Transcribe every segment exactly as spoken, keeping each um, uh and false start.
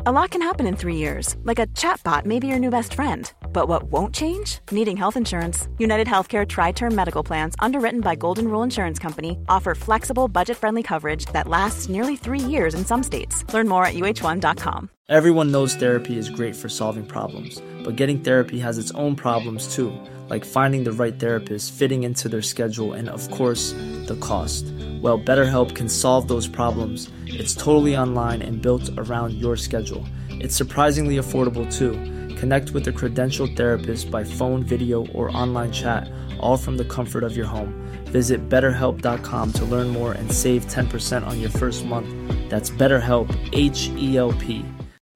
A lot can happen in three years, like a chatbot may be your new best friend. But what won't change? Needing health insurance. United Healthcare Tri-Term Medical Plans, underwritten by Golden Rule Insurance Company, offer flexible, budget-friendly coverage that lasts nearly three years in some states. Learn more at U H one dot com. Everyone knows therapy is great for solving problems, but getting therapy has its own problems too, like finding the right therapist, fitting into their schedule, and of course, the cost. Well, BetterHelp can solve those problems. It's totally online and built around your schedule. It's surprisingly affordable too. Connect with a credentialed therapist by phone, video, or online chat, all from the comfort of your home. Visit better help dot com to learn more and save ten percent on your first month. That's BetterHelp, H E L P.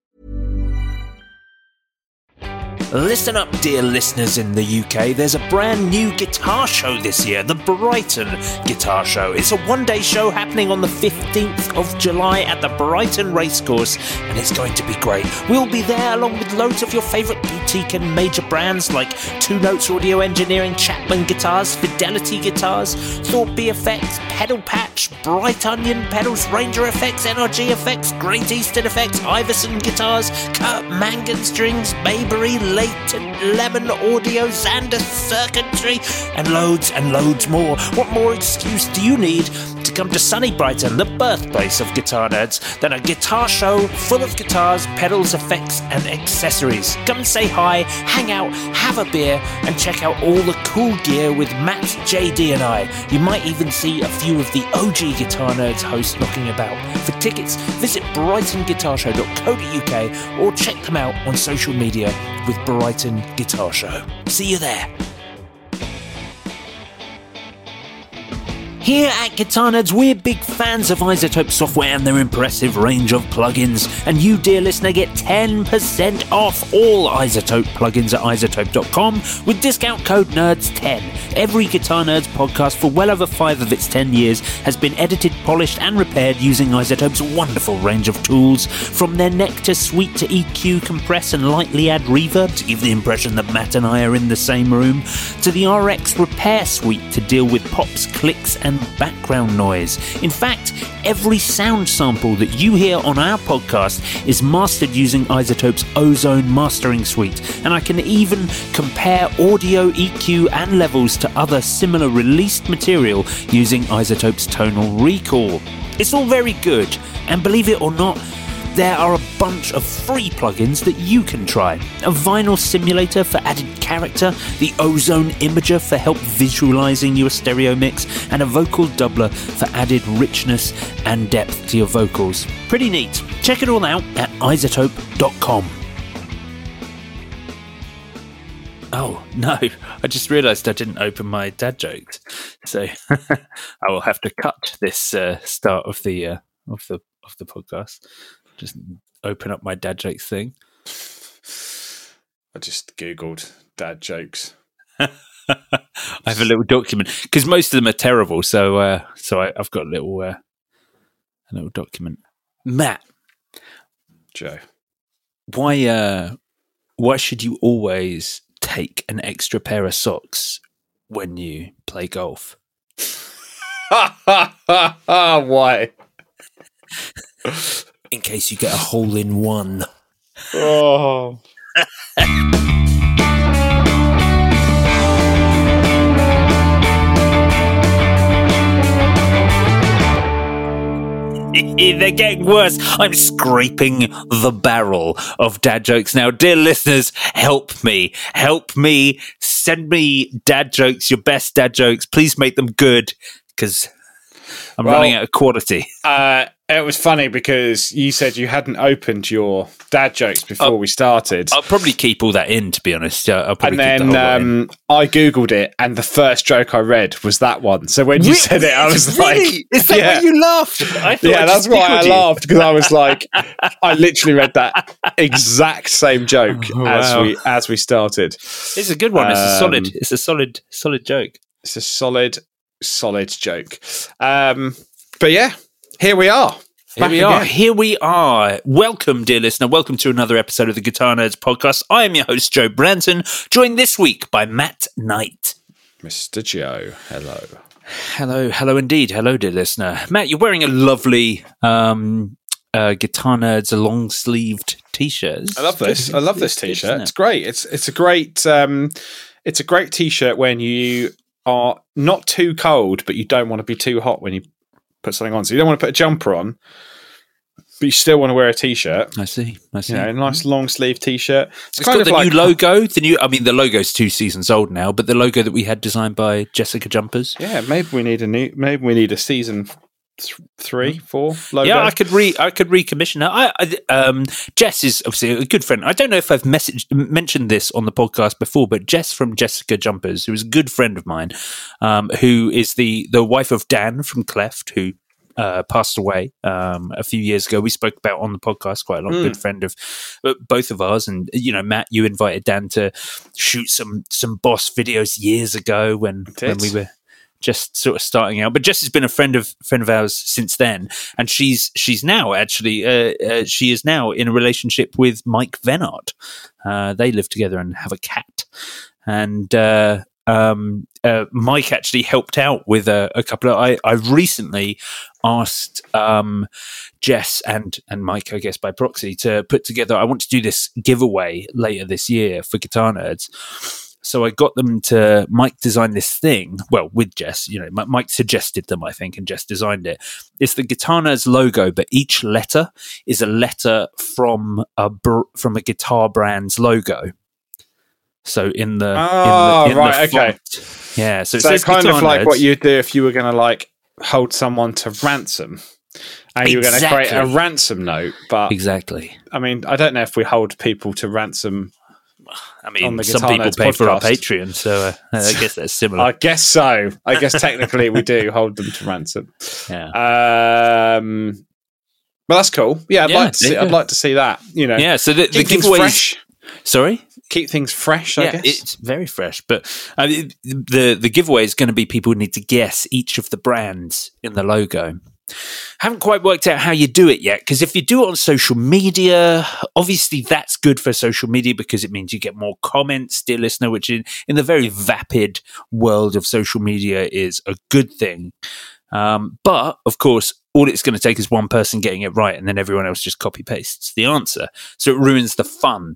Listen up, dear listeners in the U K. There's a brand new guitar show this year, the Brighton Guitar Show. It's a one-day show happening on the fifteenth of July at the Brighton Racecourse, and it's going to be great. We'll be there along with loads of your favourite boutique and major brands like Two Notes Audio Engineering, Chapman Guitars, Fidelity Guitars, Thorpe B Effects, Pedal Patch, Bright Onion Pedals, Ranger Effects, N R G Effects, Great Eastern Effects, Iverson Guitars, Kurt Mangan Strings, Maybury, Leighton, Lemon Audio, Xander Circuitry, and loads and loads more. What more excuse do you need to come to sunny Brighton, the birthplace of guitar nerds, than a guitar show full of guitars, pedals, effects, and accessories? Come and say hi, hang out, have a beer, and check out all the cool gear with Matt, J D, and I. You might even see a few of the O G Guitar Nerds hosts knocking about. For tickets, visit brighton guitar show dot co dot U K or check them out on social media with Brighton Guitar Show. See you there. Here at Guitar Nerds, we're big fans of iZotope software and their impressive range of plugins. And you, dear listener, get ten percent off all iZotope plugins at iZotope dot com with discount code nerds ten. Every Guitar Nerds podcast for well over five of its ten years has been edited, polished, and repaired using iZotope's wonderful range of tools. From their Nectar suite to E Q, compress, and lightly add reverb to give the impression that Matt and I are in the same room, to the R X repair suite to deal with pops, clicks, and background noise. In fact, every sound sample that you hear on our podcast is mastered using iZotope's Ozone mastering suite, and I can even compare audio, E Q, and levels to other similar released material using iZotope's Tonal Recall. It's all very good, and believe it or not, there are a bunch of free plugins that you can try. A vinyl simulator for added character, the Ozone Imager for help visualizing your stereo mix, and a vocal doubler for added richness and depth to your vocals. Pretty neat. Check it all out at iZotope dot com. Oh, no, I just realised I didn't open my dad jokes. So I will have to cut this uh, start of the uh, of the of the podcast. Just open up my dad jokes thing. I just Googled dad jokes. I have a little document because most of them are terrible. So, uh, so I, I've got a little, uh, a little document. Matt, Joe, why, uh, why should you always take an extra pair of socks when you play golf? Why? In case you get a hole in one. Oh. They're getting worse. I'm scraping the barrel of dad jokes now. Dear listeners, help me. Help me. Send me dad jokes, your best dad jokes. Please make them good, because I'm well, running out of quality. Uh, it was funny because you said you hadn't opened your dad jokes before I'll, we started. I'll probably keep all that in, to be honest. I'll probably and keep then the whole um, I Googled it, and the first joke I read was that one. So when you really? said it, I was really? like... Is that yeah. why you laughed? I thought yeah, I that's why I you. laughed, because I was like... I literally read that exact same joke oh, as wow. we as we started. It's a good one. It's um, a solid, It's a solid, solid joke. It's a solid, solid joke. Um, but yeah, here we are. Here we are. Here we are. Welcome, dear listener. Welcome to another episode of the Guitar Nerds podcast. I am your host, Joe Branton, joined this week by Matt Knight. Mister Joe, hello. Hello, hello indeed. Hello, dear listener. Matt, you're wearing a lovely um, uh, Guitar Nerds long sleeved t-shirts. I love this. I love this It's good, t-shirt. isn't it? It's great. It's it's a great um, it's a great t-shirt when you are not too cold, but you don't want to be too hot when you put something on. So you don't want to put a jumper on, but you still want to wear a t-shirt. I see. I see. You know, a nice long sleeve t-shirt. It's, It's kind got of the like new logo. The new, I mean, the logo's two seasons old now, but the logo that we had designed by Jessica Jumpers. Yeah, maybe we need a new. Maybe we need a season th- three, four logo. Yeah, I could re I could recommission that. I, I um, Jess is obviously a good friend. I don't know if I've messaged mentioned this on the podcast before, but Jess from Jessica Jumpers, who is a good friend of mine, um, who is the the wife of Dan from Cleft, who uh, passed away um, a few years ago. We spoke about on the podcast quite a lot. Mm. Good friend of uh, both of ours, and you know, Matt, you invited Dan to shoot some some Boss videos years ago when when we were just sort of starting out. But Jess has been a friend of friend of ours since then, and she's she's now actually uh, uh, she is now in a relationship with Mike Venart. Uh, they live together and have a cat, and uh, um, uh, Mike actually helped out with a, a couple of. I I recently asked um, Jess and and Mike, I guess by proxy, to put together. I want to do this giveaway later this year for Guitar Nerds. So I got them to, Mike designed this thing, well, with Jess, you know, Mike suggested them, I think, and Jess designed it. It's the Guitar Nerds logo, but each letter is a letter from a br- from a guitar brand's logo. So in the, Oh, in the, in right, the okay. font. Yeah, so it So says kind Guitar of like Nerds. what you'd do if you were going to like hold someone to ransom, and you were going to create a Exactly. ransom note. But Exactly. I mean, I don't know if we hold people to ransom. I on mean, the some Guitar people Nerds pay for our podcast. Patreon, so uh, I guess that's similar. I guess so. I guess technically we do hold them to ransom. yeah. Um, but that's cool. Yeah, I'd Yeah, like to see. yeah. I'd like to see that. You know, yeah, so the, the keep things giveaway fresh. Sorry? Keep things fresh. I Yeah, guess. it's very fresh. But uh, it- the the giveaway is going to be people need to guess each of the brands in the logo. Haven't quite worked out how you do it yet, because if you do it on social media, obviously that's good for social media because it means you get more comments, dear listener, which in, in the very vapid world of social media is a good thing. Um, but of course, all it's going to take is one person getting it right, and then everyone else just copy pastes the answer. So it ruins the fun.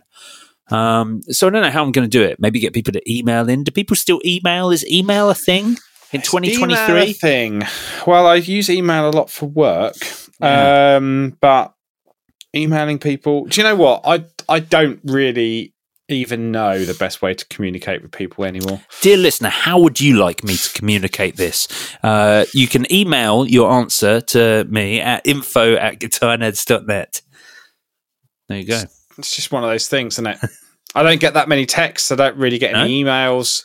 Um, so I don't know how I'm going to do it. Maybe get people to email in. Do people still email? Is email a thing in twenty Email a twenty-three? thing. Well, I use email a lot for work, Yeah. um, but emailing people. Do you know what? I I don't really even know the best way to communicate with people anymore. Dear listener, how would you like me to communicate this? Uh, you can email your answer to me at info at guitarnerds dot net. There you go. It's just one of those things, isn't it? I don't get that many texts. I don't really get any emails.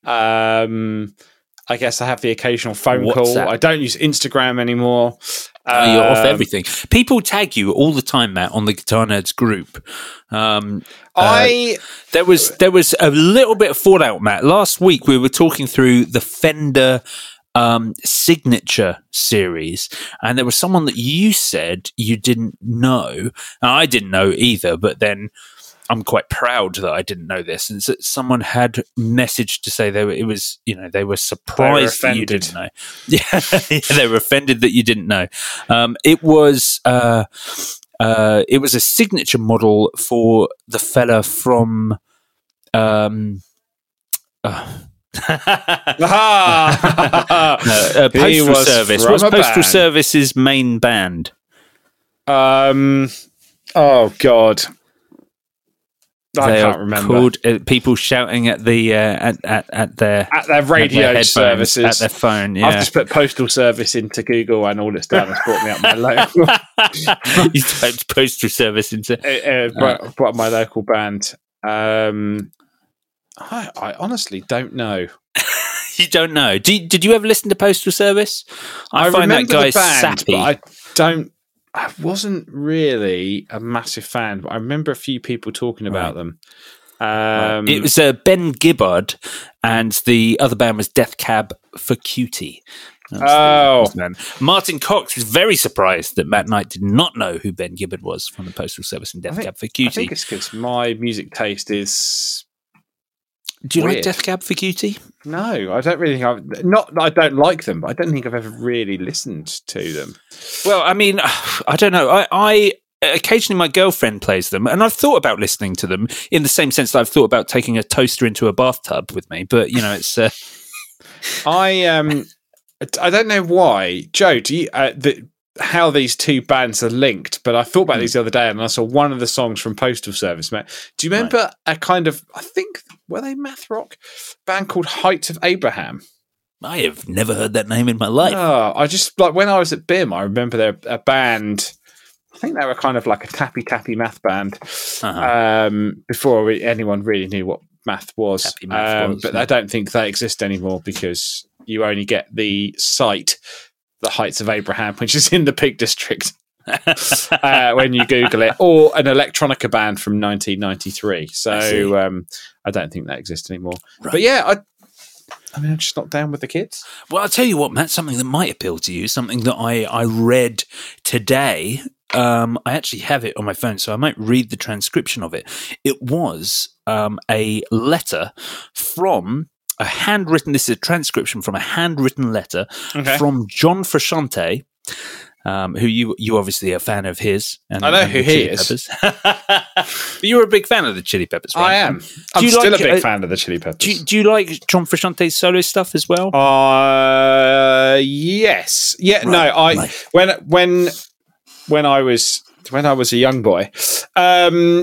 Um, I guess I have the occasional phone call. WhatsApp. I don't use Instagram anymore. Oh, you're off Um, everything. People tag you all the time, Matt, on the Guitar Nerds group. Um, I There was there was a little bit of fallout, Matt. Last week we were talking through the Fender um, Signature series, and there was someone that you said you didn't know, and I didn't know either. But then I'm quite proud that I didn't know this, and so someone had messaged to say they were, it was you know they were surprised that you offended. didn't know. Yeah, they were offended that you didn't know. Um, it was. Uh, Uh, it was a signature model for the fella from um, uh, Ah! uh, He Postal was Service. from What's a Postal band. Service's main band? um, oh God, I they can't are remember. called uh, people shouting at the uh, at, at at their At their at radio their headphones, services. at their phone. Yeah, I've just put Postal Service into Google, and all it's done is brought me up my local, you typed Postal Service into. uh, brought, brought up my local band. Um, I, I honestly don't know. You don't know. Did Did you ever listen to Postal Service? I, I find that remember guy the band, sappy. but I don't. I wasn't really a massive fan, but I remember a few people talking about them. Um, It was uh, Ben Gibbard, and the other band was Death Cab for Cutie. That was the- Oh. that was the band. Martin Cox was very surprised that Matt Knight did not know who Ben Gibbard was from the Postal Service and I Death think, Cab for I Cutie. think it's because my music taste is Do you Weird. like Death Cab for Cutie? No, I don't really think I've... Not that I don't like them, but I don't think I've ever really listened to them. Well, I mean, I don't know. I, I occasionally my girlfriend plays them, and I've thought about listening to them in the same sense that I've thought about taking a toaster into a bathtub with me. But, you know, it's... Uh... I um, I don't know why. Joe, do you... Uh, the, how these two bands are linked, but I thought about mm. these the other day and I saw one of the songs from Postal Service. Do you remember right. a kind of, I think, were they math rock band called Heights of Abraham? I have never heard that name in my life. Oh, I just, like, when I was at B I M, I remember they're a band, I think they were kind of like a tappy tappy math band uh-huh. um, before we, anyone really knew what math was. Math um, was but yeah. I don't think they exist anymore because you only get the site The Heights of Abraham, which is in the Peak District, uh, when you Google it, or an electronica band from nineteen ninety-three. So I, um, I don't think that exists anymore. Right. But yeah, I, I mean, I'm just not down with the kids. Well, I'll tell you what, Matt, something that might appeal to you, something that I, I read today. Um, I actually have it on my phone, so I might read the transcription of it. It was um, a letter from... A handwritten, this is a transcription from a handwritten letter okay. from John Frusciante, um, who you you obviously are a fan of his. And, I know and who he is. But you're a big fan of the Chili Peppers, right? I am. I'm do you still like, a big uh, fan of the Chili Peppers. Do you, do you like John Frusciante's solo stuff as well? Uh, yes. Yeah, right. no, I right. when when when I was when I was a young boy, um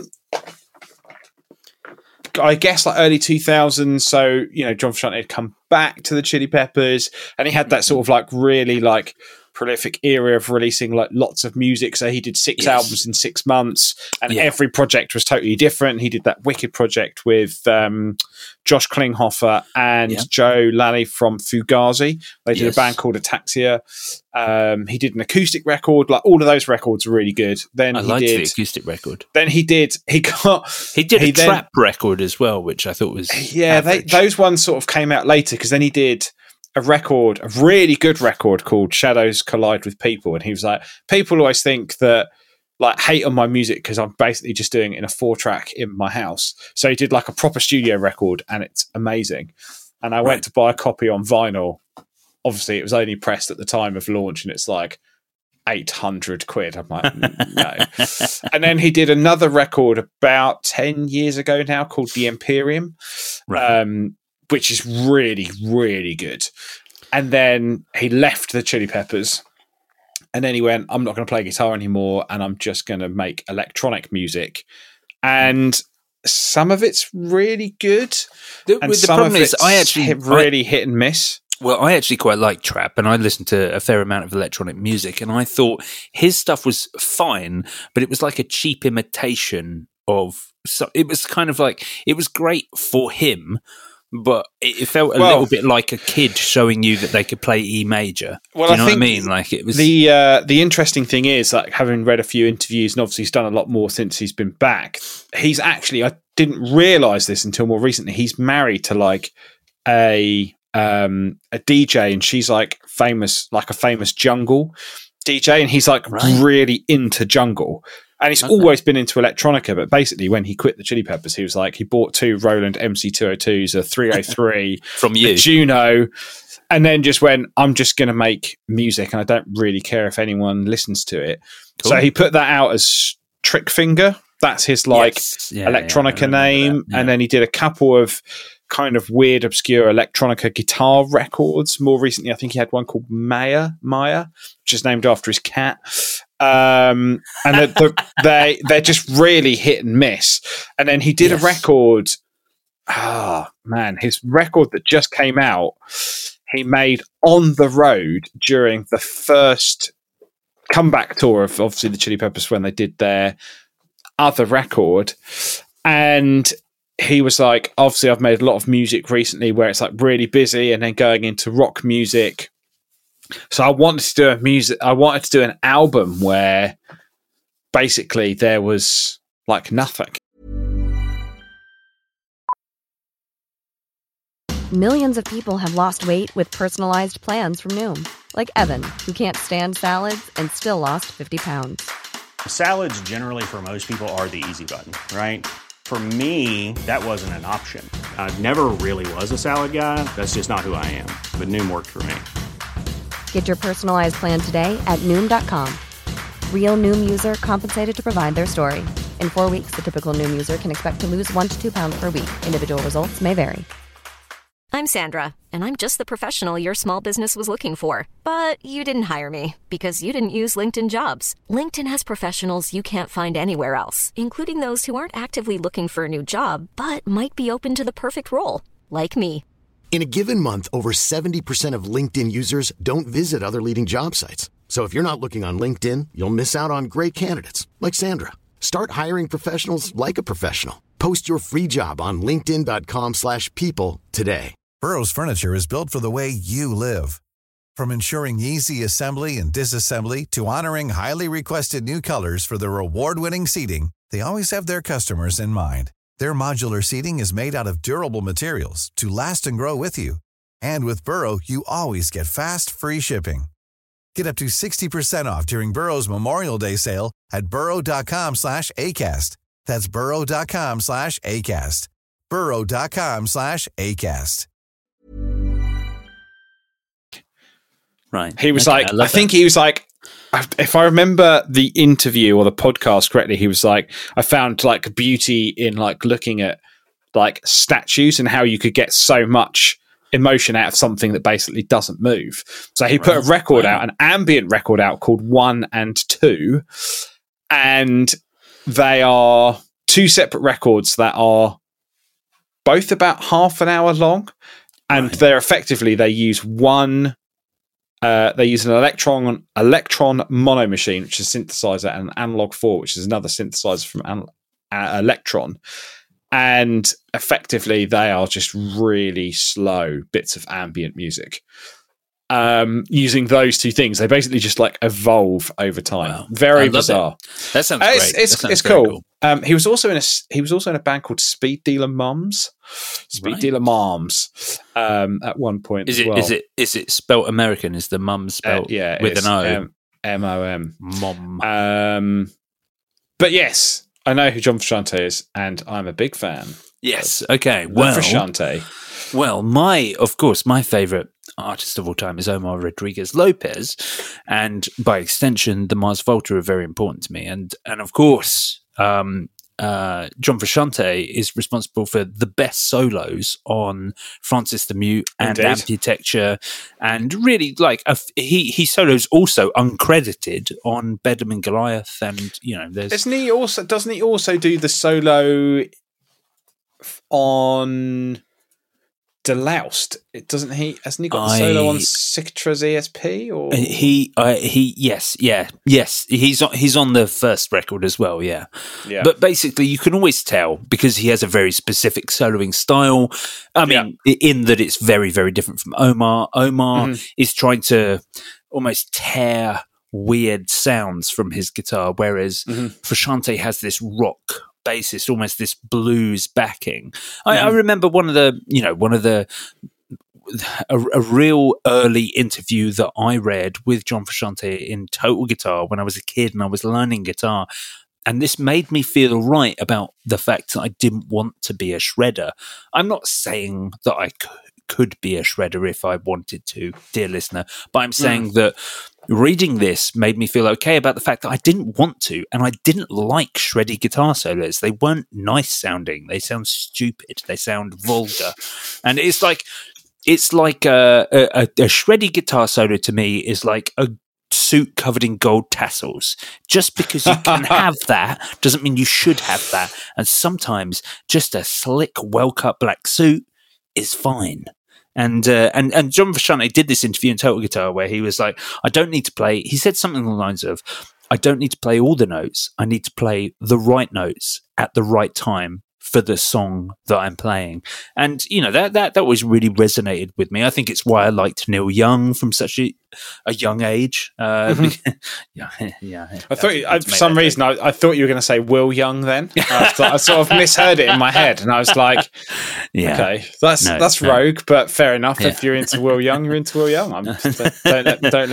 I guess like early two thousands. So, you know, John Frusciante had come back to the Chili Peppers and he had that sort of like really like prolific era of releasing like lots of music. So he did six yes. albums in six months and yeah. every project was totally different. He did that Wicked project with um, Josh Klinghoffer and yeah. Joe Lally from Fugazi. They did yes. a band called Ataxia. Um, he did an acoustic record. Like all of those records are really good. Then I he liked did the acoustic record. Then he did. He got. He did he a then, trap record as well, which I thought was yeah. They, those ones sort of came out later because then he did a record, a really good record called Shadows Collide with People, and he was like, people always think that like hate on my music because I'm basically just doing it in a four track in my house. So he did like a proper studio record, and it's amazing. And I right. went to buy a copy on vinyl. Obviously, it was only pressed at the time of launch, and it's like eight hundred quid. I'm like, no. And then he did another record about ten years ago now called The Imperium, right. um, which is really, really good. And then he left the Chili Peppers, and then he went, I'm not going to play guitar anymore, and I'm just going to make electronic music. And some of it's really good, the, and the some problem of is, it's I actually really I, hit and miss. Well, I actually quite like trap, and I listened to a fair amount of electronic music, and I thought his stuff was fine, but it was like a cheap imitation of. So it was kind of like it was great for him, but it felt a well, little bit like a kid showing you that they could play E major. Well, Do you know I think what I mean? Like it was the uh, the interesting thing is, like having read a few interviews, and obviously he's done a lot more since he's been back. He's actually, I didn't realize this until more recently. He's married to like a. Um, a D J, and she's like famous, like a famous jungle D J, and he's like right. really into jungle, and he's okay. always been into electronica. But basically, when he quit the Chili Peppers, he was like, he bought two Roland M C two oh twos, a three oh three from you, a Juno, and then just went, I'm just going to make music, and I don't really care if anyone listens to it. Cool. So he put that out as Trick Finger. That's his like yes. yeah, electronica yeah, name, yeah. and then he did a couple of kind of weird, obscure electronica guitar records. More recently, I think he had one called Maya, Maya, which is named after his cat. Um, and the, the, they they're just really hit and miss. And then he did yes. a record. Ah, oh, man, his record that just came out, he made on the road during the first comeback tour of obviously the Chili Peppers when they did their other record, and he was like, obviously I've made a lot of music recently where it's like really busy and then going into rock music. So I wanted to do a music, I wanted to do an album where basically there was like nothing. Millions of people have lost weight with personalized plans from Noom, like Evan, who can't stand salads and still lost fifty pounds. Salads generally for most people are the easy button, right? For me, that wasn't an option. I never really was a salad guy. That's just not who I am. But Noom worked for me. Get your personalized plan today at Noom dot com. Real Noom user compensated to provide their story. In four weeks, the typical Noom user can expect to lose one to two pounds per week. Individual results may vary. I'm Sandra, and I'm just the professional your small business was looking for. But you didn't hire me because you didn't use LinkedIn Jobs. LinkedIn has professionals you can't find anywhere else, including those who aren't actively looking for a new job, but might be open to the perfect role, like me. In a given month, over seventy percent of LinkedIn users don't visit other leading job sites. So if you're not looking on LinkedIn, you'll miss out on great candidates like Sandra. Start hiring professionals like a professional. Post your free job on linkedin dot com slash people today. Burrow's furniture is built for the way you live. From ensuring easy assembly and disassembly to honoring highly requested new colors for their award-winning seating, they always have their customers in mind. Their modular seating is made out of durable materials to last and grow with you. And with Burrow, you always get fast, free shipping. Get up to sixty percent off during Burrow's Memorial Day sale at burrow dot com slash ACAST. That's burrow dot com slash ACAST. burrow dot com slash ACAST. Right. He was Okay, like, I, I think he was like, if I remember the interview or the podcast correctly, he was like, I found like beauty in like looking at like statues and how you could get so much emotion out of something that basically doesn't move. So he put Right. a record Wow. out, an ambient record out called One and Two, and they are two separate records that are both about half an hour long, and Right. they're effectively they use one. Uh, they use an electron electron mono machine, which is a synthesizer, and an analog four, which is another synthesizer from an, uh, Electron. And effectively, they are just really slow bits of ambient music. Um, using those two things, they basically just like evolve over time. Wow. I Very love bizarre. it. That sounds Uh, great. It's it's, That sounds it's very cool. Um, he was also in a he was also in a band called Speed Dealer Moms. Speed Right. Dealer Moms. Um, at one point, Is as it well. is it is it spelt American? Is the mum Uh, spelt yeah, with it's an O? M- M O M. Mom. Um, but yes, I know who John Frusciante is, and I'm a big fan. Yes. Okay. Love Well, Frusciante. well, my of course my favorite artist of all time is Omar Rodriguez Lopez, and by extension, the Mars Volta are very important to me. And and of course, um, uh, John Frusciante is responsible for the best solos on Francis the Mute and Indeed. Amputecture, and really like a, he he solos also uncredited on Bedlam and Goliath, and you know there's Isn't he also? Doesn't he also do the solo on Deloused? It doesn't he? Hasn't he got the solo on I- Citra's E S P? Or He, uh, he, yes, yeah, yes. He's on, he's on the first record as well, yeah. yeah, But basically, you can always tell because he has a very specific soloing style. I mean, i in that it's very, very different from Omar. Omar Mhm. is trying to almost tear weird sounds from his guitar, whereas Mhm. Frusciante has this rock basis, almost this blues backing. I, I Mhm. remember one of the, you know, one of the. A, a real early interview that I read with John Frusciante in Total Guitar when I was a kid and I was learning guitar. And this made me feel right about the fact that I didn't want to be a shredder. I'm not saying that I c- could be a shredder if I wanted to, dear listener, but I'm saying that reading this made me feel okay about the fact that I didn't want to, and I didn't like shreddy guitar solos. They weren't nice sounding. They sound stupid. They sound vulgar. And it's like, It's like a, a, a shreddy guitar solo to me is like a suit covered in gold tassels. Just because you can have that doesn't mean you should have that. And sometimes just a slick, well-cut black suit is fine. And uh, and and John Frusciante did this interview in Total Guitar where he was like, I don't need to play. He said something along the lines of, I don't need to play all the notes. I need to play the right notes at the right time for the song that I'm playing. And, you know, that, that, that always really resonated with me. I think it's why I liked Neil Young from such a, a young age. Uh, Mm-hmm. yeah, yeah. I thought you I, for some reason I, I thought you were going to say Will Young. Then I, thought, I sort of misheard it in my head, and I was like, yeah. "Okay, that's No, that's no. rogue, but fair enough. Yeah. If you're into Will Young, you're into Will Young. I'm, don't let don't let me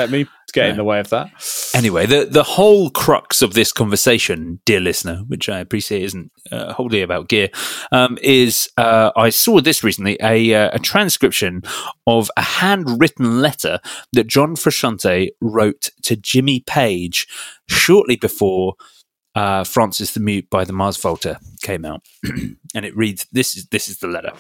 to get Yeah. in the way of that. Anyway, the, the whole crux of this conversation, dear listener, which I appreciate isn't uh, wholly about gear, um, is uh, I saw this recently, a, uh, a transcription of a handwritten letter that John Frusciante wrote to Jimmy Page shortly before uh, Francis the Mute by the Mars Volta came out. And it reads, this is, this is the letter.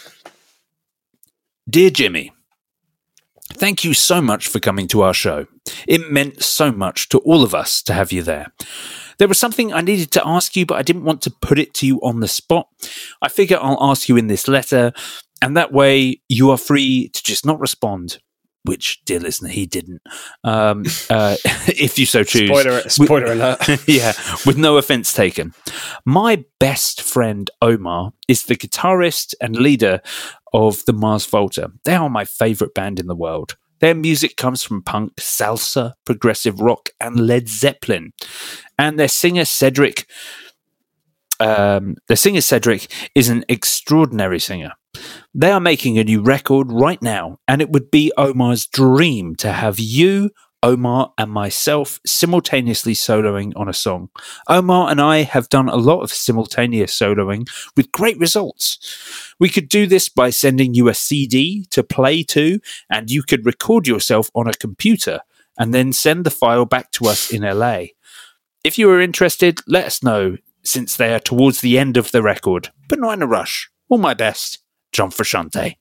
Dear Jimmy, thank you so much for coming to our show. It meant so much to all of us to have you there. There was something I needed to ask you, but I didn't want to put it to you on the spot. I figure I'll ask you in this letter, and that way you are free to just not respond, which, dear listener, he didn't, um, uh, if you so choose. Spoiler, spoiler alert. Yeah, with no offense taken. My best friend, Omar, is the guitarist and leader of the Mars Volta. They are my favorite band in the world. Their music comes from punk, salsa, progressive rock, and Led Zeppelin. And their singer, Cedric, um, their singer, Cedric, is an extraordinary singer. They are making a new record right now, and it would be Omar's dream to have you, Omar, and myself simultaneously soloing on a song. Omar and I have done a lot of simultaneous soloing with great results. We could do this by sending you a C D to play to, and you could record yourself on a computer and then send the file back to us in L A. If you are interested, let us know, since they are towards the end of the record, but not in a rush. All my best, John Frusciante.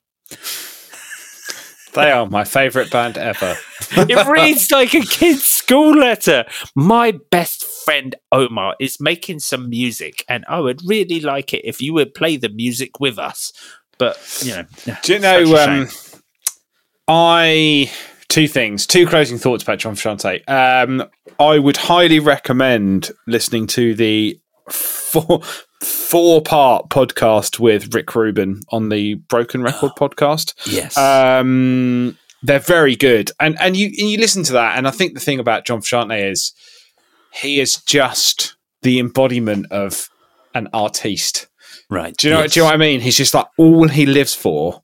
They are my favourite band ever. It reads like a kid's school letter. My best friend Omar is making some music, and I would really like it if you would play the music with us. But, you know. Do you know, um, I... Two things, two closing thoughts about John Frusciante. Um, I would highly recommend listening to the four, four-part podcast with Rick Rubin on the Broken Record podcast. Yes. Um, they're very good. And and you and you listen to that, and I think the thing about John Frusciante is he is just the embodiment of an artiste. Right. Do you know, yes. do you know what I mean? He's just like, all he lives for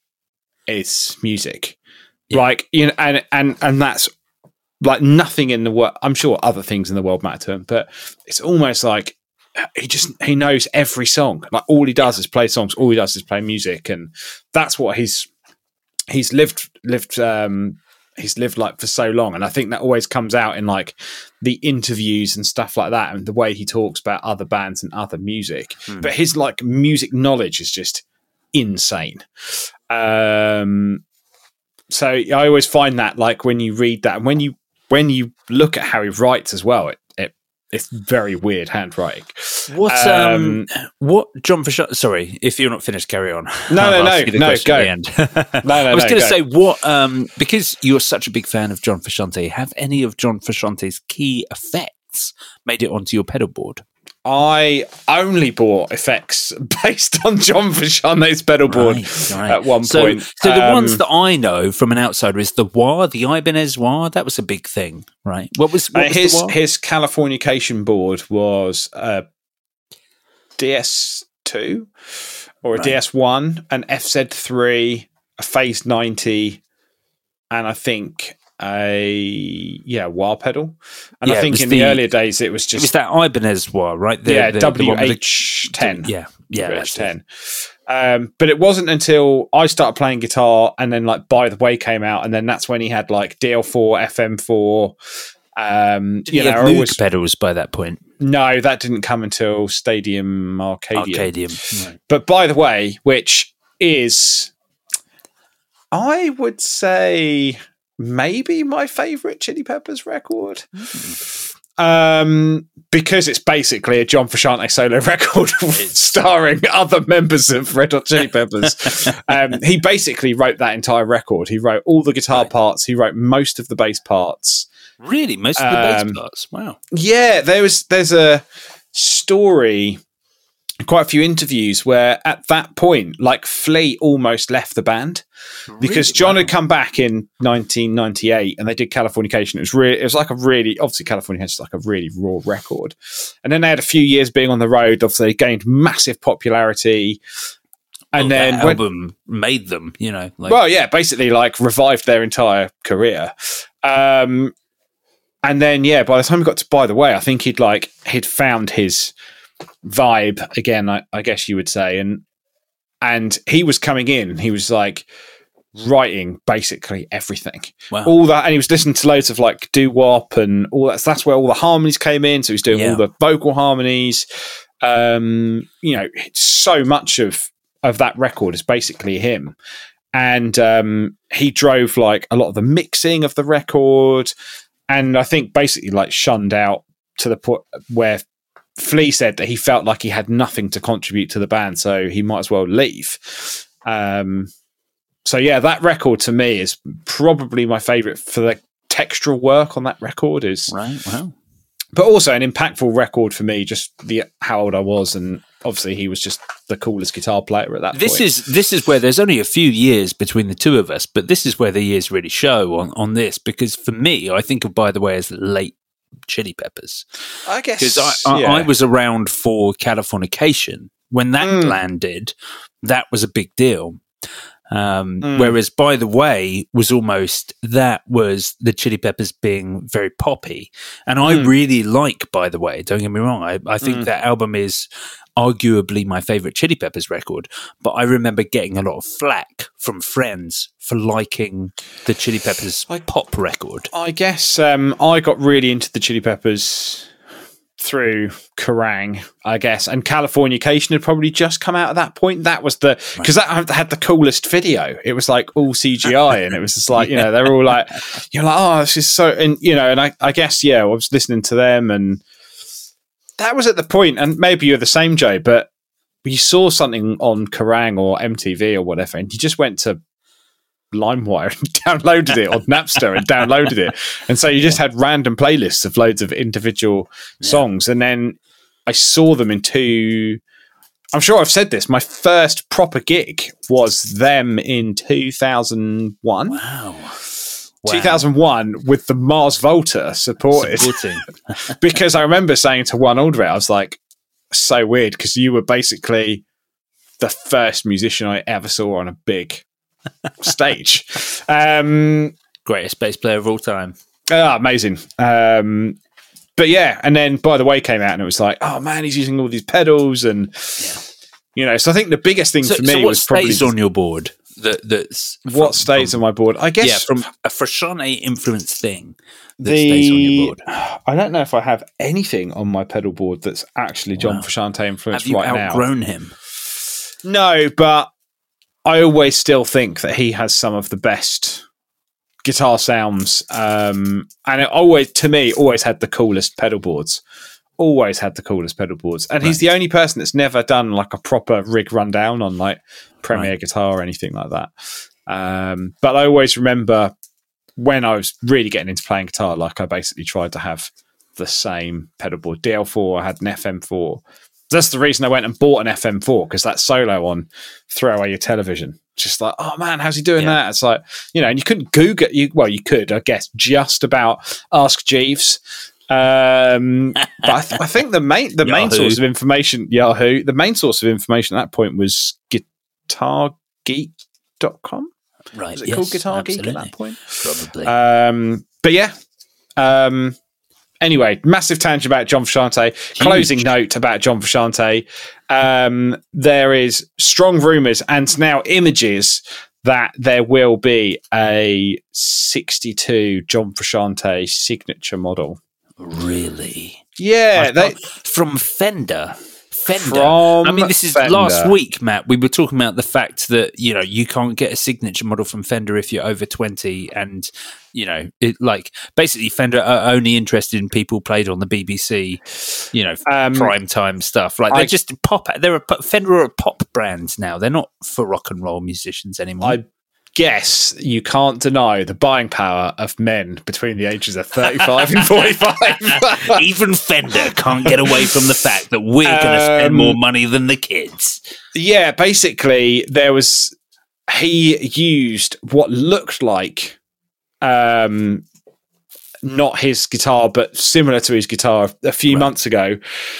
is music. Yeah. Like, you know, and, and, and that's like nothing in the world. I'm sure other things in the world matter to him, but it's almost like he just, he knows every song. Like all he does is play songs. All he does is play music. And that's what he's, he's lived, lived, um, he's lived like for so long. And I think that always comes out in like the interviews and stuff like that, and the way he talks about other bands and other music. Hmm. But his like music knowledge is just insane. Um, So I always find that, like, when you read that, and when you when you look at how he writes as well, it, it it's very weird handwriting. What um, um what John Frusciante? Sorry, if you're not finished, carry on. No, no, no, no, go. no, no, I was no, going to go. say what um because you're such a big fan of John Frusciante, have any of John Frusciante's key effects made it onto your pedal board? I only bought effects based on John Frusciante's pedal board right, right. at one so, point. So the um, ones that I know from an outsider is the wah, the Ibanez wah. That was a big thing, right? What was, what uh, was his the wah? his Californication board was a D S two or a right. D S one, an F Z three, a Phase ninety, and I think a yeah wah pedal. And yeah, I think in the, the earlier days it was just it was that Ibanez wah, right? The, yeah, the, W the H ten. Yeah, yeah, W H ten. Um, but it wasn't until I started playing guitar, and then like By the Way came out, and then that's when he had like D L four, F M four. Um, Did you he know, have Moog always, pedals by that point? No, that didn't come until Stadium Arcadium. Arcadium. Right. But By the Way, which is, I would say, maybe my favourite Chili Peppers record. Mm. Um, because it's basically a John Frusciante solo record starring other members of Red Hot Chili Peppers. um, he basically wrote that entire record. He wrote all the guitar right. parts. He wrote most of the bass parts. Really? Most of the um, bass parts? Wow. Yeah, there was, there's a story, quite a few interviews where at that point, like Flea almost left the band because really? John wow. had come back in nineteen ninety-eight and they did Californication. It was really, it was like a really, obviously Californication is like a really raw record. And then they had a few years being on the road. Obviously they gained massive popularity. And well, then that album when, made them, you know. Like, well, yeah, basically like revived their entire career. Um, and then yeah, by the time we got to By the Way, I think he'd like he'd found his vibe again. I, I guess you would say, and and he was coming in. He was like writing basically everything, wow. all that, and he was listening to loads of like doo wop and all that. So that's where all the harmonies came in. So he was doing yeah. all the vocal harmonies. Um, you know, so much of of that record is basically him, and um, he drove like a lot of the mixing of the record, and I think basically like shunned out to the point where Flea said that he felt like he had nothing to contribute to the band, so he might as well leave. Um, so yeah, that record to me is probably my favourite for the textural work on that record. Is right, wow. But also an impactful record for me, just the how old I was, and obviously he was just the coolest guitar player at that this point. This is this is where there's only a few years between the two of us, but this is where the years really show on, on this, because for me, I think of By the Way as late Chili Peppers. I guess. Because I, I, yeah. I was around for Californication. When that Mm. landed, that was a big deal. Um, Mm. Whereas By the Way was almost, that was the Chili Peppers being very poppy. And I Mm. really like By the Way, don't get me wrong. I, I think Mm. that album is arguably my favorite Chili Peppers record, but I remember getting a lot of flack from friends for liking the Chili Peppers I- pop record. I guess um, I got really into the Chili Peppers through Kerrang, I guess, and Californication had probably just come out at that point. That was the because that had the coolest video. It was like all C G I, and it was just like, you know, they're all like, you're like, oh, this is so, and you know, and I, I guess yeah, I was listening to them, and that was at the point, and maybe you're the same, Joe, but you saw something on Kerrang or M T V or whatever, and you just went to LimeWire and downloaded it on Napster and downloaded it, and so you just had random playlists of loads of individual Yeah. songs. And then I saw them in two. I'm sure I've said this. My first proper gig was them in two thousand one. Wow. two thousand one with the Mars Volta supported. Supporting. Because I remember saying to one older, I was like, so weird, because you were basically the first musician I ever saw on a big stage. Um, Greatest bass player of all time. ah, amazing. Um, but yeah, and then By the Way came out, and it was like, oh man, he's using all these pedals, and Yeah. you know. So I think the biggest thing So, for me so what was probably stays on your board? That that's what stays on my board. I guess yeah, from a Frusciante influence thing that the stays on your board. I don't know if I have anything on my pedal board that's actually John Wow. Frusciante influence Have you right now. outgrown him? No, but I always still think that he has some of the best guitar sounds, um, and it always, to me, always had the coolest pedal boards. Always had the coolest pedal boards, and he's Right. the only person that's never done like a proper rig rundown on like Premier Right. Guitar or anything like that. Um, but I always remember when I was really getting into playing guitar, like I basically tried to have the same pedal board. D L four, I had an F M four. That's the reason I went and bought an F M four, because that solo on Throw Away Your Television, just like, oh man, how's he doing Yeah. that? It's like, you know, and you couldn't Google, you, well, you could, I guess, just about Ask Jeeves. Um, but I, th- I think the main the main Yahoo. source of information, Yahoo, the main source of information at that point was guitar geek dot com. Right. Was it yes, called Guitar Geek absolutely. at that point? Probably. Um, but yeah. Um, anyway, massive tangent about John Frusciante. Closing note about John Frusciante. Um, there is strong rumours and now images that there will be a sixty-two John Frusciante signature model. Really? Yeah, they, From Fender. Fender. From I mean, this is Fender. last week, Matt. We were talking about the fact that, you know, you can't get a signature model from Fender if you're over twenty, and, you know, it like basically Fender are only interested in people played on the B B C, you know, Um, prime time stuff. Like they're I- just pop. They're a pop- Fender are a pop brand now. They're not for rock and roll musicians anymore. I guess you can't deny the buying power of men between the ages of thirty-five and forty-five. Even Fender can't get away from the fact that we're going to spend Um, more money than the kids. Yeah, basically, there was he used what looked like um, not his guitar, but similar to his guitar a few Right. months ago,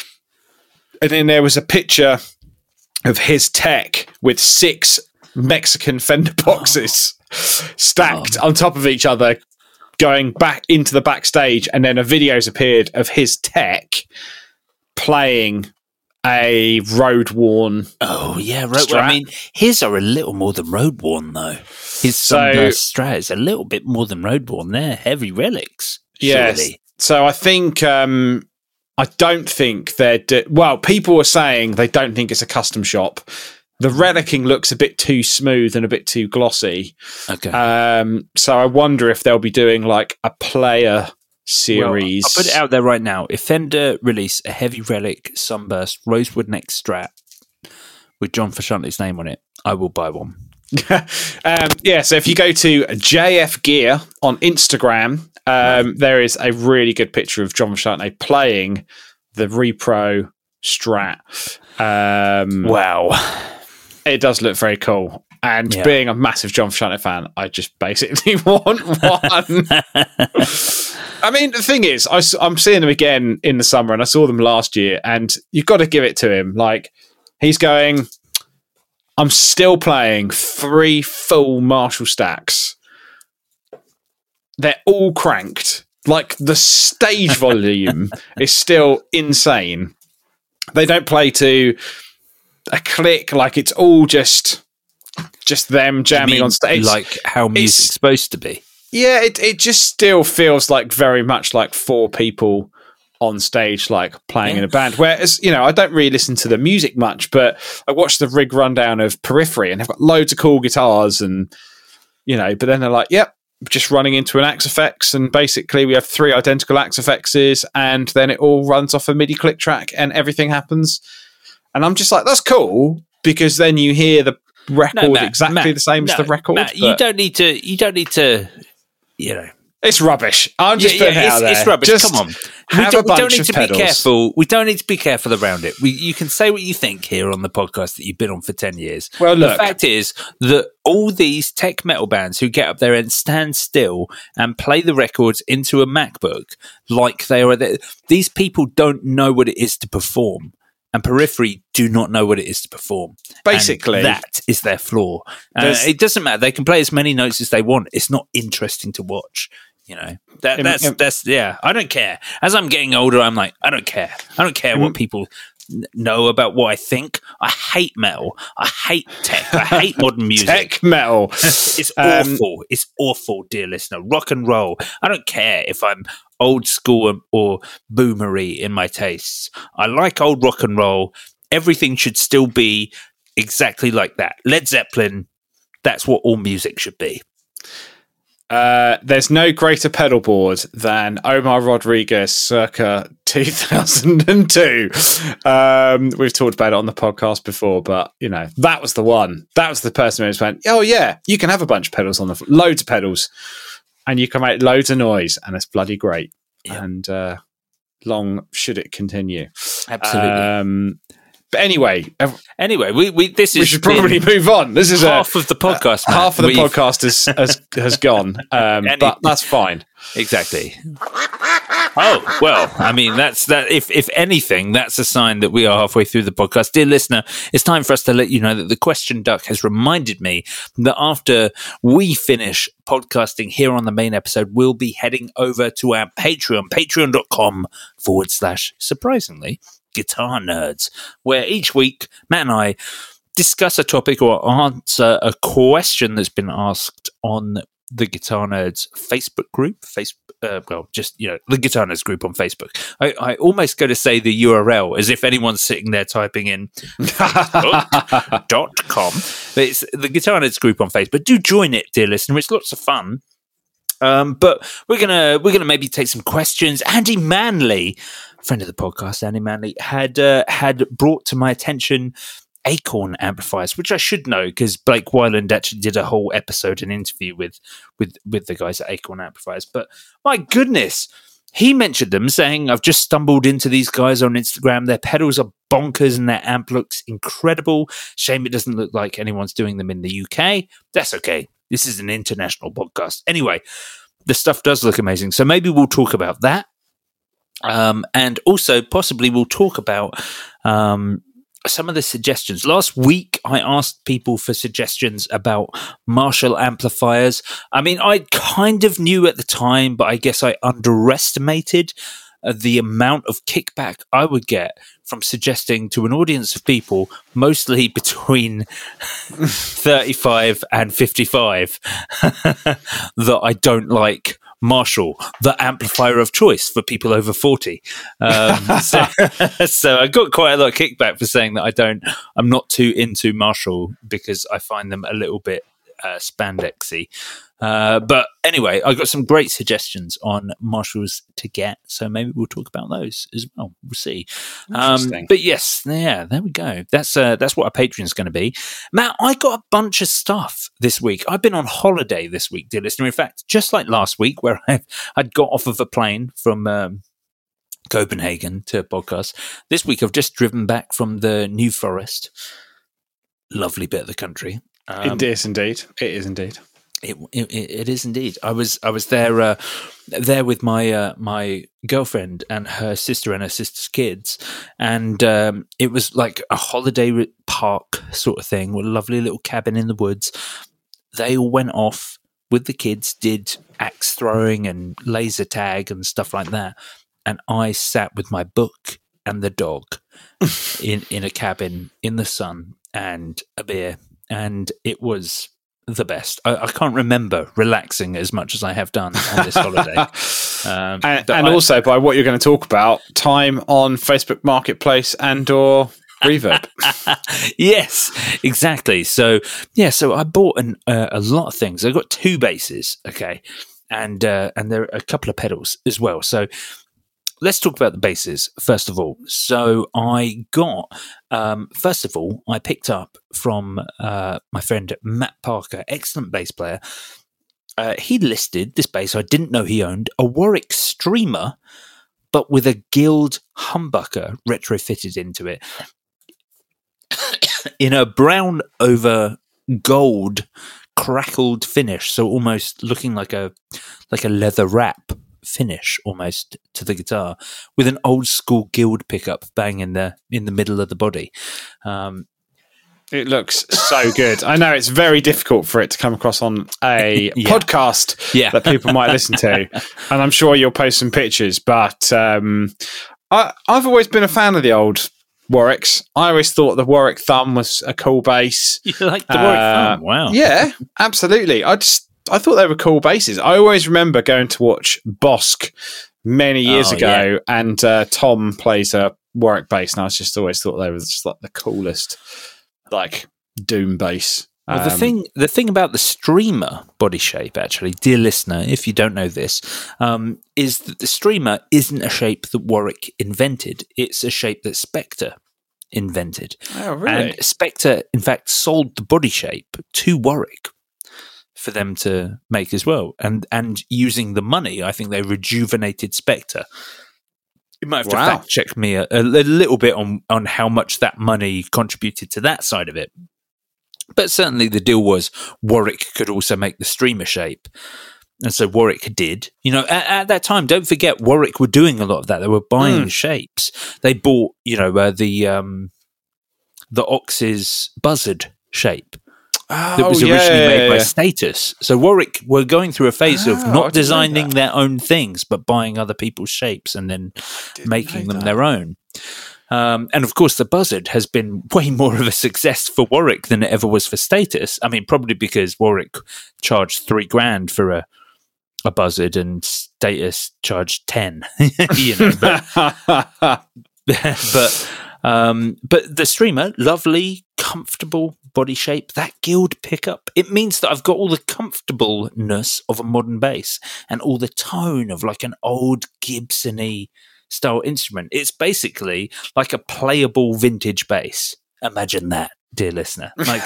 and then there was a picture of his tech with six Mexican Fender boxes stacked Oh. on top of each other, going back into the backstage, and then a video's appeared of his tech playing a road worn. Oh yeah, road. I mean, his are a little more than road worn though. His so, Sunburst Strat is a little bit more than road worn. They're heavy relics. Yes. Surely. So I think um, I don't think they're di- well. People are saying they don't think it's a custom shop. The relicing looks a bit too smooth and a bit too glossy. Okay. Um, so I wonder if they'll be doing like a player series. Well, I'll put it out there right now. If Fender release a heavy relic Sunburst Rosewood Neck Strat with John Frusciante's name on it, I will buy one. um, yeah, so if you go to J F Gear on Instagram, um, there is a really good picture of John Frusciante playing the Repro Strat. Um, wow. It does look very cool. And yeah. being a massive John Frusciante fan, I just basically want one. I mean, the thing is, I, I'm seeing them again in the summer, and I saw them last year, and you've got to give it to him. Like, he's going, I'm still playing three full Marshall stacks. They're all cranked. Like, the stage volume is still insane. They don't play to a click. Like, it's all just just them jamming on stage. Like how music's supposed to be. Yeah, it, it just still feels like very much like four people on stage, like playing yeah. in a band. Whereas, you know, I don't really listen to the music much, but I watched the rig rundown of Periphery, and they've got loads of cool guitars, and, you know, but then they're like, yep, just running into an Axe-F-X, and basically we have three identical Axe-F-X's, and then it all runs off a MIDI click track, and everything happens. And I'm just like, that's cool, because then you hear the record no, Matt, exactly Matt, the same no, as the record. Matt, you don't need to. You don't need to. You know, it's rubbish. I'm just yeah, putting yeah, it out it's, there. it's rubbish. Just Come on, have we don't, a bunch we don't need of to pedals. be careful. We don't need to be careful around it. We, you can say what you think here on the podcast that you've been on for ten years. Well, look, the fact is that all these tech metal bands who get up there and stand still and play the records into a MacBook like they are there, these people don't know what it is to perform. And Periphery do not know what it is to perform. Basically. And that is their flaw. Uh, it doesn't matter. They can play as many notes as they want. It's not interesting to watch. You know, that, that's, um, that's, yeah, I don't care. As I'm getting older, I'm like, I don't care. I don't care um, what people n- know about what I think. I hate metal. I hate tech. I hate modern music. Tech metal. It's um, awful. It's awful, dear listener. Rock and roll. I don't care if I'm old school or boomery in my tastes. I like old rock and roll. Everything should still be exactly like that. Led Zeppelin, that's what all music should be. Uh, there's no greater pedal board than Omar Rodriguez circa two thousand two. Um, we've talked about it on the podcast before, but, you know, that was the one. That was the person who just went, oh, yeah, you can have a bunch of pedals on the floor, loads of pedals, and you can make loads of noise, and it's bloody great. Yeah. And uh, long should it continue. Absolutely. Um, But anyway, anyway, we, we this is we should probably move on. This is half a, of the podcast. Uh, half of the We've, podcast has has, has gone, um, but that's fine. Exactly. Oh well, I mean that's that. If if anything, that's a sign that we are halfway through the podcast, dear listener. It's time for us to let you know that the Question Duck has reminded me that after we finish podcasting here on the main episode, we'll be heading over to our Patreon, patreon.com forward slash surprisingly. Guitar Nerds, where each week Matt and I discuss a topic or answer a question that's been asked on the Guitar Nerds Facebook group. Facebook, uh, well, just, you know, the Guitar Nerds group on Facebook. I, I almost go to say the U R L as if anyone's sitting there typing in facebook dot com. But it's the Guitar Nerds group on Facebook. Do join it, dear listener. It's lots of fun. Um, but we're gonna we're gonna maybe take some questions. Andy Manley, friend of the podcast, Andy Manley had uh, had brought to my attention Acorn amplifiers, which I should know because Blake Wyland actually did a whole episode, an interview with with with the guys at Acorn amplifiers. But my goodness, he mentioned them, saying, "I've just stumbled into these guys on Instagram. Their pedals are bonkers and their amp looks incredible. Shame it doesn't look like anyone's doing them in the U K. That's okay. This is an international podcast. Anyway, the stuff does look amazing. So maybe we'll talk about that. Um, and also possibly we'll talk about um, some of the suggestions. Last week, I asked people for suggestions about Marshall amplifiers. I mean, I kind of knew at the time, but I guess I underestimated uh, the amount of kickback I would get from suggesting to an audience of people, mostly between thirty-five and fifty-five, that I don't like Marshall, the amplifier of choice for people over forty. Um, so, so I got quite a lot of kickback for saying that I don't, I'm not too into Marshall because I find them a little bit uh, spandexy. Uh, but anyway, I got some great suggestions on Marshalls to get, so maybe we'll talk about those as well. We'll see. Um, but yes, yeah, there we go. That's uh, that's what our Patreon's going to be. Matt, I got a bunch of stuff this week. I've been on holiday this week, dear listener. In fact, just like last week, where I I'd got off of a plane from um, Copenhagen to podcast. This week, I've just driven back from the New Forest. Lovely bit of the country. Um, it is indeed. It is indeed. It, it it is indeed. I was I was there uh, there with my uh, my girlfriend and her sister and her sister's kids, and um, it was like a holiday park sort of thing with a lovely little cabin in the woods. They all went off with the kids, did axe throwing and laser tag and stuff like that, and I sat with my book and the dog in in a cabin in the sun and a beer, and it was the best. I, I can't remember relaxing as much as I have done on this holiday. Um, and and I, also by what you're going to talk about, time on Facebook Marketplace and or Reverb. Yes, exactly. So, yeah, so I bought an, uh, a lot of things. I got two basses, okay, and uh, and there are a couple of pedals as well. So let's talk about the basses first of all. So I got, um, first of all, I picked up from uh, my friend Matt Parker, excellent bass player. Uh, he listed this bass I didn't know he owned, a Warwick Streamer, but with a Guild humbucker retrofitted into it in a brown over gold crackled finish, so almost looking like a like a leather wrap finish almost to the guitar, with an old school Guild pickup bang in the in the middle of the body. Um, it looks so good. I know it's very difficult for it to come across on a yeah. podcast yeah. that people might listen to, and I'm sure you'll post some pictures. But um, I, I've always been a fan of the old Warwicks. I always thought the Warwick Thumb was a cool bass. You like the Warwick uh, Thumb? Wow. Yeah, absolutely. I just I thought they were cool basses. I always remember going to watch Bosk many years oh, ago, yeah. and uh, Tom plays a Warwick bass, and I just always thought they were just like the coolest, like doom bass. Well, the um, thing, the thing about the Streamer body shape, actually, dear listener, if you don't know this, um, is that the Streamer isn't a shape that Warwick invented. It's a shape that Spectre invented. Oh, really? And Spectre, in fact, sold the body shape to Warwick for them to make as well. And and using the money, I think they rejuvenated Spectre. You might have wow. to fact check me a, a little bit on, on how much that money contributed to that side of it. But certainly the deal was Warwick could also make the Streamer shape. And so Warwick did. You know, at, at that time, don't forget, Warwick were doing a lot of that. They were buying mm. shapes. They bought, you know, uh, the um, the Ox's Buzzard shape. Oh, that was yeah, originally yeah, made yeah. by Status. So Warwick were going through a phase Oh, of I not didn't designing know that. their own things, but buying other people's shapes and then making know them that. their own. Um, and of course, the Buzzard has been way more of a success for Warwick than it ever was for Status. I mean, probably because Warwick charged three grand for a a Buzzard and Status charged ten. you know, but but um, but the Streamer, lovely, comfortable body shape. That Guild pickup, it means that I've got all the comfortableness of a modern bass and all the tone of like an old Gibson-y style instrument. It's basically like a playable vintage bass. Imagine that, dear listener. Like,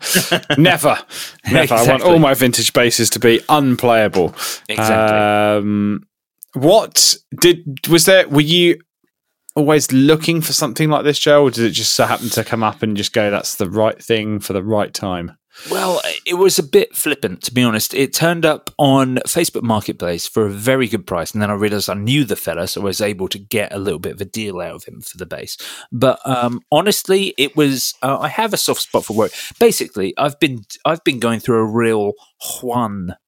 never, never. Exactly. I want all my vintage basses to be unplayable. Exactly. Um, what did was there? Were you always looking for something like this, Joe, or did it just so happen to come up and just go, "That's the right thing for the right time"? Well, it was a bit flippant, to be honest. It turned up on Facebook Marketplace for a very good price, and then I realised I knew the fella, so I was able to get a little bit of a deal out of him for the bass. But um, honestly, it was. Uh, I have a soft spot for Warwick. Basically, I've been I've been going through a real Juan-ness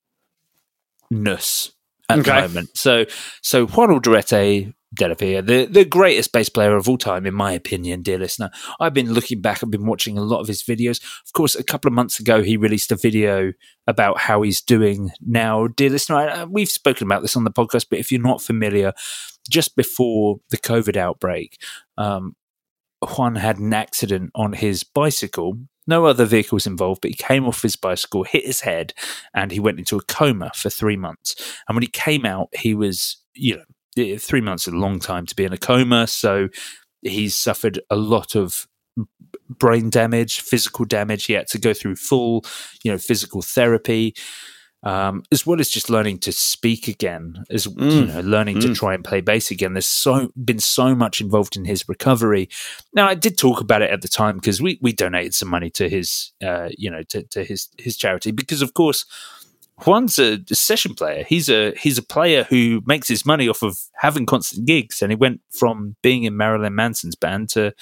at okay. the moment. So, so Juan Alderete de la Villa, the, the greatest bass player of all time, in my opinion, dear listener. I've been looking back, I've been watching a lot of his videos. Of course, a couple of months ago, he released a video about how he's doing now. Dear listener, I, we've spoken about this on the podcast, but if you're not familiar, just before the COVID outbreak, um, Juan had an accident on his bicycle. No other vehicles involved, but he came off his bicycle, hit his head, and he went into a coma for three months. And when he came out, he was, you know, three months is a long time to be in a coma, so he's suffered a lot of brain damage, physical damage. He had to go through full, you know, physical therapy, um, as well as just learning to speak again, as mm. you know, learning mm. to try and play bass again. There's so been so much involved in his recovery. Now, I did talk about it at the time because we we donated some money to his, uh, you know, to, to his his charity because, of course, Juan's a session player. He's a he's a player who makes his money off of having constant gigs, and he went from being in Marilyn Manson's band to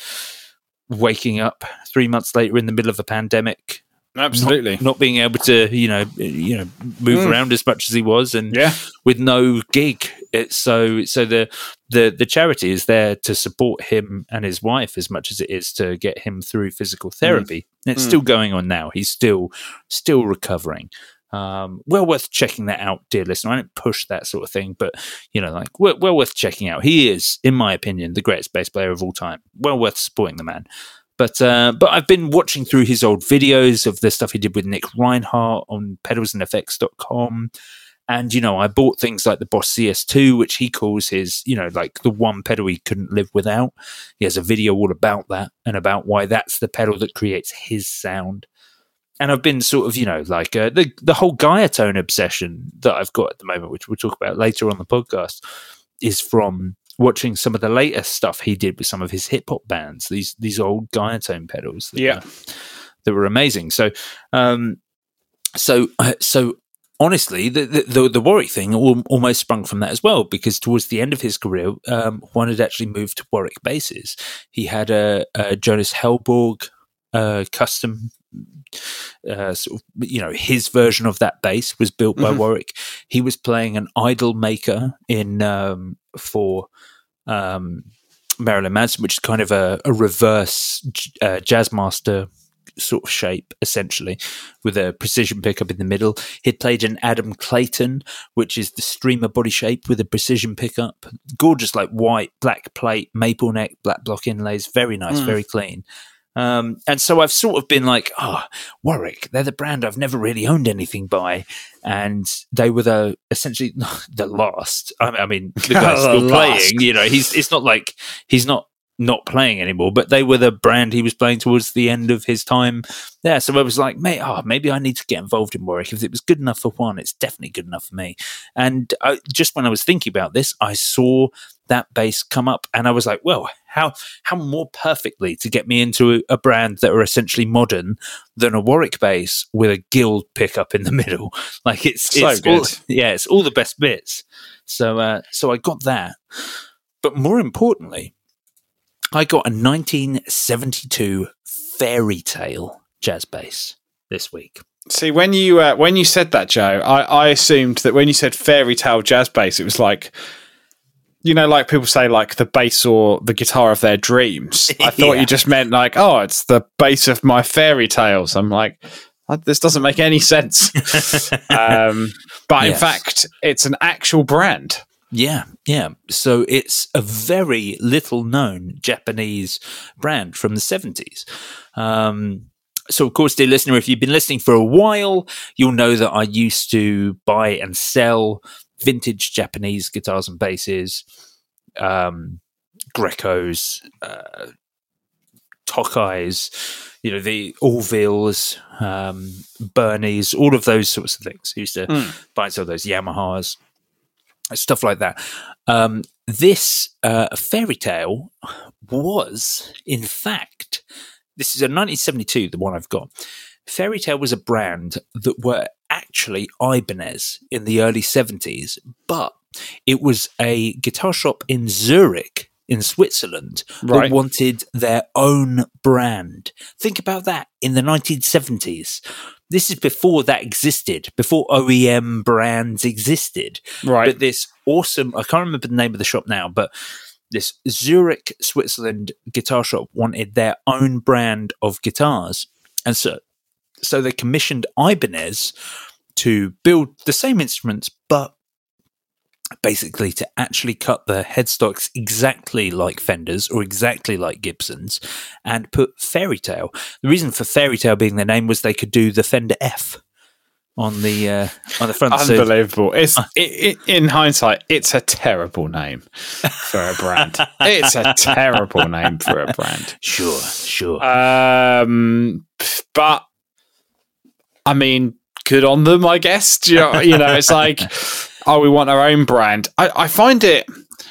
waking up three months later in the middle of a pandemic. Absolutely, not, not being able to, you know, you know, move mm. around as much as he was, and yeah. with no gig. It's so so the the the charity is there to support him and his wife as much as it is to get him through physical therapy. Mm. And it's mm. still going on now. He's still still recovering. Um, well worth checking that out, dear listener. I don't push that sort of thing, but, you know, like, well, well worth checking out. He is, in my opinion, the greatest bass player of all time. Well worth supporting the man. But uh, but I've been watching through his old videos of the stuff he did with Nick Reinhardt on pedals and effects dot com. And, you know, I bought things like the Boss C S two, which he calls his, you know, like the one pedal he couldn't live without. He has a video all about that and about why that's the pedal that creates his sound. And I've been sort of, you know, like uh, the the whole Gaiatone obsession that I've got at the moment, which we'll talk about later on the podcast, is from watching some of the latest stuff he did with some of his hip hop bands. These these old Gaiatone pedals, that, yeah, uh, that were amazing. So, um, so uh, so honestly, the, the the Warwick thing almost sprung from that as well, because towards the end of his career, um, Juan had actually moved to Warwick basses. He had a, a Jonas Hellborg uh, custom. Uh, sort of, you know, his version of that bass was built by mm-hmm. Warwick. He was playing an Idol Maker in um, for um, Marilyn Manson, which is kind of a, a reverse uh, Jazzmaster sort of shape, essentially, with a precision pickup in the middle. He'd played an Adam Clayton, which is the streamer body shape with a precision pickup. Gorgeous, like white, black plate, maple neck, black block inlays. Very nice, mm. very clean. Um, and so I've sort of been like, oh, Warwick, they're the brand I've never really owned anything by. And they were the essentially the last. I, I mean, the guy's still playing, you know, he's, it's not like he's not, not playing anymore, but they were the brand he was playing towards the end of his time there. So I was like, mate, oh, maybe I need to get involved in Warwick. If it was good enough for Juan, it's definitely good enough for me. And I, just when I was thinking about this, I saw that bass come up and I was like, well, how how more perfectly to get me into a, a brand that are essentially modern than a Warwick bass with a Guild pickup in the middle. Like it's, so it's good. All, yeah, it's all the best bits. So uh, so I got that. But more importantly, I got a nineteen seventy-two Fairy Tale jazz bass this week. See, when you uh, when you said that, Joe, I, I assumed that when you said Fairy Tale jazz bass, it was like, you know, like people say, like the bass or the guitar of their dreams. I thought yeah. you just meant like, oh, it's the bass of my fairy tales. I'm like, this doesn't make any sense. um, but yes. in fact, it's an actual brand. Yeah, yeah. So it's a very little known Japanese brand from the seventies. Um, so, of course, dear listener, if you've been listening for a while, you'll know that I used to buy and sell vintage Japanese guitars and basses, um, Grecos, uh, Tokais, you know, the Orvilles, um, Bernies, all of those sorts of things. I used to mm. buy and sell those Yamahas. Stuff like that. Um, this uh, Fairy Tale was, in fact, this is a nineteen seventy-two, the one I've got. Fairy Tale was a brand that were actually Ibanez in the early seventies, but it was a guitar shop in Zurich in Switzerland Right. that wanted their own brand. Think about that in the nineteen seventies. This is before that existed, before O E M brands existed. Right. But this awesome, I can't remember the name of the shop now, but this Zurich, Switzerland guitar shop wanted their own brand of guitars. And so, so they commissioned Ibanez to build the same instruments, but basically to actually cut the headstocks exactly like Fenders or exactly like Gibsons and put Fairy Tale. The reason for Fairy Tale being their name was they could do the Fender F on the uh, on the front. Unbelievable. So, it's it, it, in hindsight, it's a terrible name for a brand. It's a terrible name for a brand. Sure, sure. Um, but I mean, good on them, I guess. You know, you know it's like, oh, we want our own brand. I, I find it.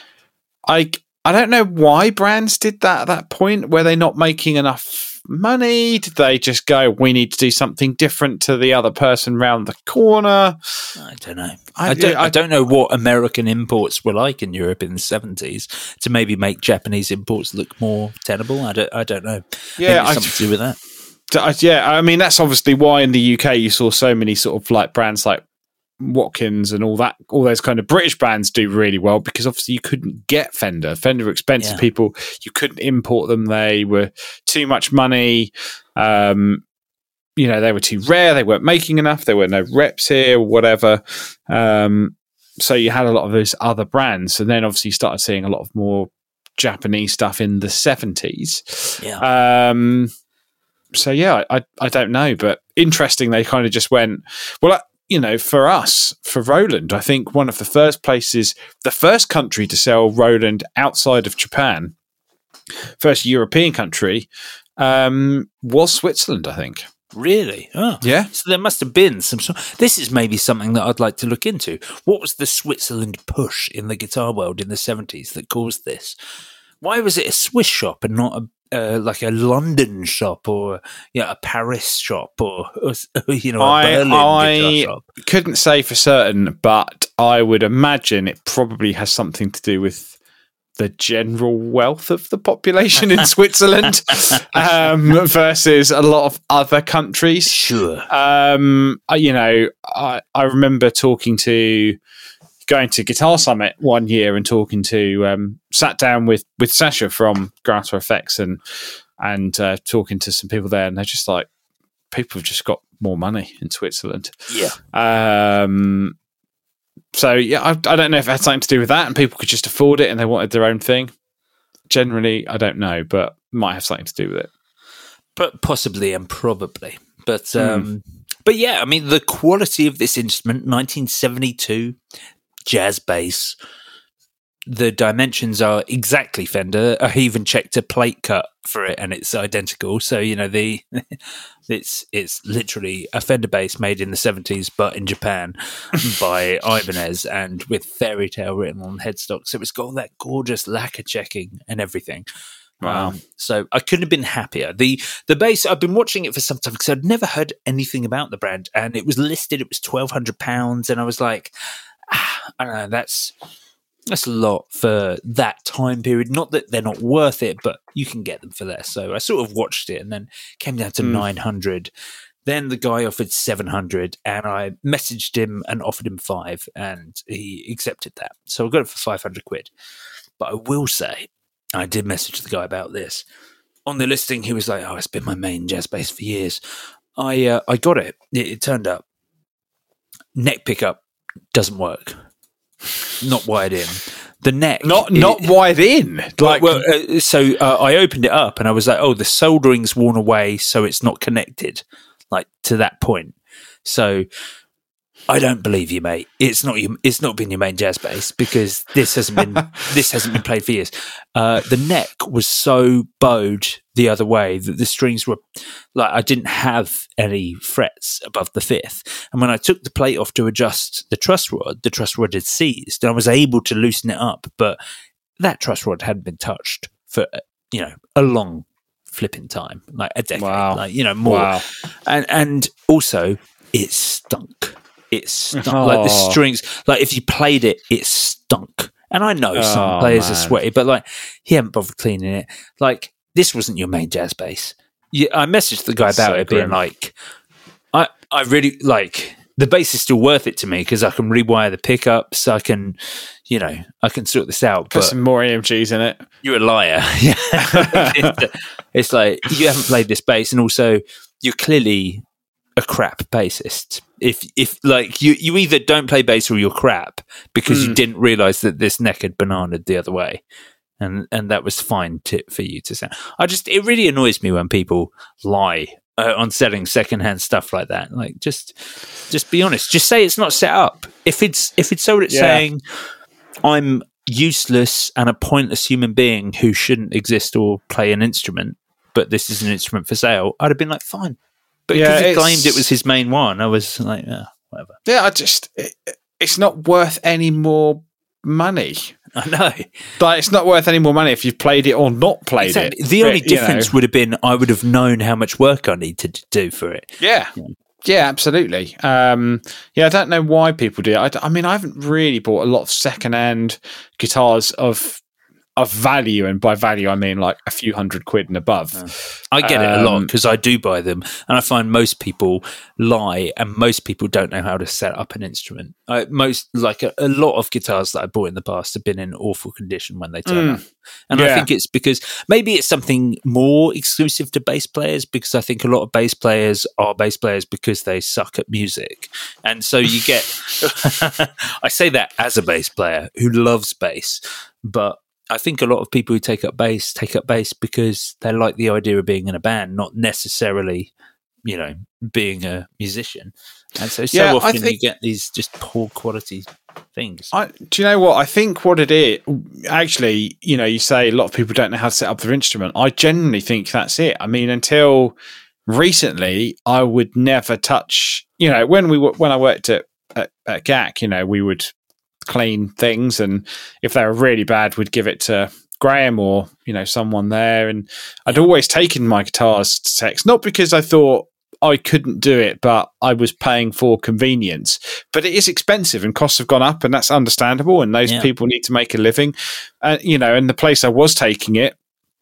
I I don't know why brands did that at that point. Were they not making enough money? Did they just go, we need to do something different to the other person round the corner? I don't know. I, I don't. I, I don't know what American imports were like in Europe in the seventies to maybe make Japanese imports look more tenable. I don't. I don't know. Yeah, maybe something I, to do with that. Yeah, I mean that's obviously why in the U K you saw so many sort of like brands like Watkins and all that, all those kind of British brands do really well because obviously you couldn't get Fender. Fender were expensive. Yeah. People, you couldn't import them. They were too much money. Um, you know, they were too rare. They weren't making enough. There were no reps here or whatever. Um, so you had a lot of those other brands. And then obviously you started seeing a lot of more Japanese stuff in the seventies. Yeah. Um, so yeah, I, I don't know, but interesting. They kind of just went, well, I, you know, for us, for Roland, I think one of the first places, the first country to sell Roland outside of Japan, first European country, um, was Switzerland, I think. Really? Oh. Yeah. So there must have been some sort. This is maybe something that I'd like to look into. What was the Switzerland push in the guitar world in the seventies that caused this? Why was it a Swiss shop and not a Uh, like a London shop or you know, a Paris shop or, or you know a I, Berlin I guitar shop? Couldn't say for certain, but I would imagine it probably has something to do with the general wealth of the population in Switzerland um, versus a lot of other countries. Sure. Um, you know, I, I remember talking to going to Guitar Summit one year and talking to um, sat down with with Sasha from Grasper Effects and and uh, talking to some people there, and they're just like, people have just got more money in Switzerland. Yeah. Um. So yeah, I, I don't know if it had something to do with that, and people could just afford it, and they wanted their own thing. Generally, I don't know, but might have something to do with it. But possibly and probably. But um, mm. but yeah, I mean the quality of this instrument, nineteen seventy-two. Jazz bass. The dimensions are exactly Fender. I even checked a plate cut for it, and it's identical. So you know the it's it's literally a Fender bass made in the seventies, but in Japan by Ibanez, and with Fairy Tale written on the headstock. So it's got all that gorgeous lacquer checking and everything. Wow! Um, so I couldn't have been happier. The the bass, I've been watching it for some time because I'd never heard anything about the brand, and it was listed. It was twelve hundred pounds, and I was like, ah, I don't know. That's that's a lot for that time period. Not that they're not worth it, but you can get them for less. So I sort of watched it, and then came down to mm. nine hundred. Then the guy offered seven hundred, and I messaged him and offered him five, and he accepted that. So I got it for five hundred quid. But I will say, I did message the guy about this. On the listing, he was like, oh, it's been my main jazz bass for years. I uh, I got it. it. It turned up. Neck pickup doesn't work. Not wired in. The neck. Not not it, wired in. Like, well, uh, so uh, I opened it up and I was like, oh, the soldering's worn away, so it's not connected, like to that point. So I don't believe you, mate. It's not you. It's not been your main jazz bass because this hasn't been this hasn't been played for years. Uh, the neck was so bowed the other way that the strings were like I didn't have any frets above the fifth. And when I took the plate off to adjust the truss rod, the truss rod had seized, and I was able to loosen it up, but that truss rod hadn't been touched for you know a long flipping time, like a decade, Wow. like, you know, more. Wow. And and also, it stunk. It stunk. Oh. Like the strings, like if you played it, it stunk. And I know some Oh, players man. are sweaty, but like he hadn't bothered cleaning it. Like this wasn't your main jazz bass. Yeah, I messaged the guy That's about so it, being grim. like, I I really like the bass is still worth it to me because I can rewire the pickups. I can, you know, I can sort this out. Put But some more E M Gs in it. you're a liar. Yeah, it's, it's like you haven't played this bass, and also you're clearly a crap bassist. If if like you you either don't play bass or you're crap because Mm. you didn't realize that this neck had bananaed the other way, and and that was fine to, for you to say. I just it really annoys me when people lie uh, on selling secondhand stuff like that. Like just just be honest. Just say it's not set up. If it's if it's sold at Yeah. saying I'm useless and a pointless human being who shouldn't exist or play an instrument, but this is an instrument for sale, I'd have been like, fine. But Yeah, because he it's- claimed it was his main one, I was like, yeah, whatever. Yeah, I just it, it's not worth any more money. I know. Like it's not worth any more money if you've played it or not played Exactly. it. The only But, you know, difference would have been I would have known how much work I needed to do for it. Yeah. Yeah, absolutely. Um, yeah, I don't know why people do it. I, d- I mean, I haven't really bought a lot of second-hand guitars of of value, and by value I mean like a few hundred quid and above. I get it a lot Um, because I do buy them, and I find most people lie, and most people don't know how to set up an instrument. I, most like a, a lot of guitars that I bought in the past have been in awful condition when they turn Mm. up, and I Yeah. think it's because maybe it's something more exclusive to bass players, because I think a lot of bass players are bass players because they suck at music, and so you get. I say that as a bass player who loves bass, but I think a lot of people who take up bass take up bass because they like the idea of being in a band, not necessarily, you know, being a musician. And so, so Yeah, I often you think- get these just poor quality things. I, do you know what? I think what it is, actually, you know, you say a lot of people don't know how to set up their instrument. I genuinely think that's it. I mean, until recently, I would never touch, you know, when we were, when I worked at, at, at G A C, you know, we would clean things, and if they were really bad, we'd give it to Graham or, you know, someone there. And I'd always taken my guitars to techs, not because I thought I couldn't do it, but I was paying for convenience. But it is expensive and costs have gone up, and that's understandable. And those Yeah. people need to make a living. Uh, you know, and the place I was taking it,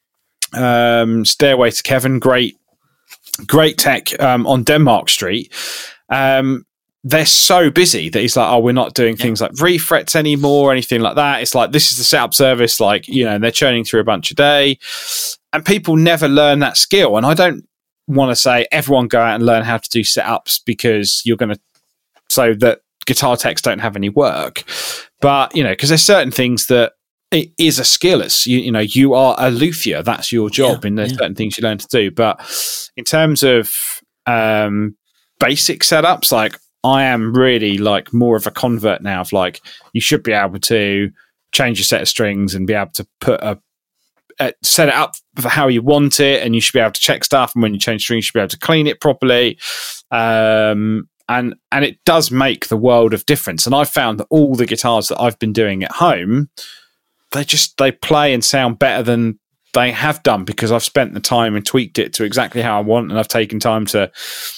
um, Stairway to Kevin, great, great tech um, on Denmark Street. Um, they're so busy that he's like, oh, we're not doing things like refrets anymore or anything like that. It's like, this is the setup service, like, you know, they're churning through a bunch a day. And people never learn that skill. And I don't want to say everyone go out and learn how to do setups because you're going to, so that guitar techs don't have any work. But, you know, because there's certain things that it is a skill. It's, you, you know, you are a luthier. That's your job. Yeah, and there's yeah. certain things you learn to do. But in terms of um, basic setups, like, I am really like more of a convert now of like, you should be able to change your set of strings and be able to put a, a set it up for how you want it. And you should be able to check stuff. And when you change strings, you should be able to clean it properly. Um, and, and it does make the world of difference. And I've found that all the guitars that I've been doing at home, they just, they play and sound better than they have done because I've spent the time and tweaked it to exactly how I want. And I've taken time to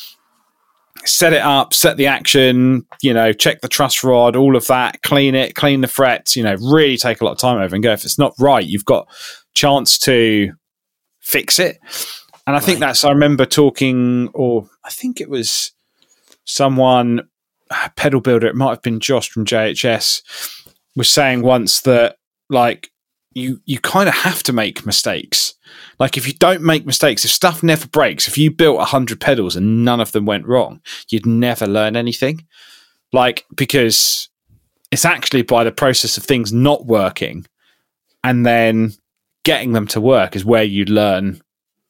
set it up, set the action, you know, check the truss rod, all of that, clean it, clean the frets, you know, really take a lot of time over and go. If it's not right, you've got chance to fix it. And I think that's, I remember talking, or I think it was someone, a pedal builder, it might have been Josh from J H S, was saying once that like you you kind of have to make mistakes. Like if you don't make mistakes, if stuff never breaks, if you built a hundred pedals and none of them went wrong, you'd never learn anything. Like, because it's actually by the process of things not working and then getting them to work is where you learn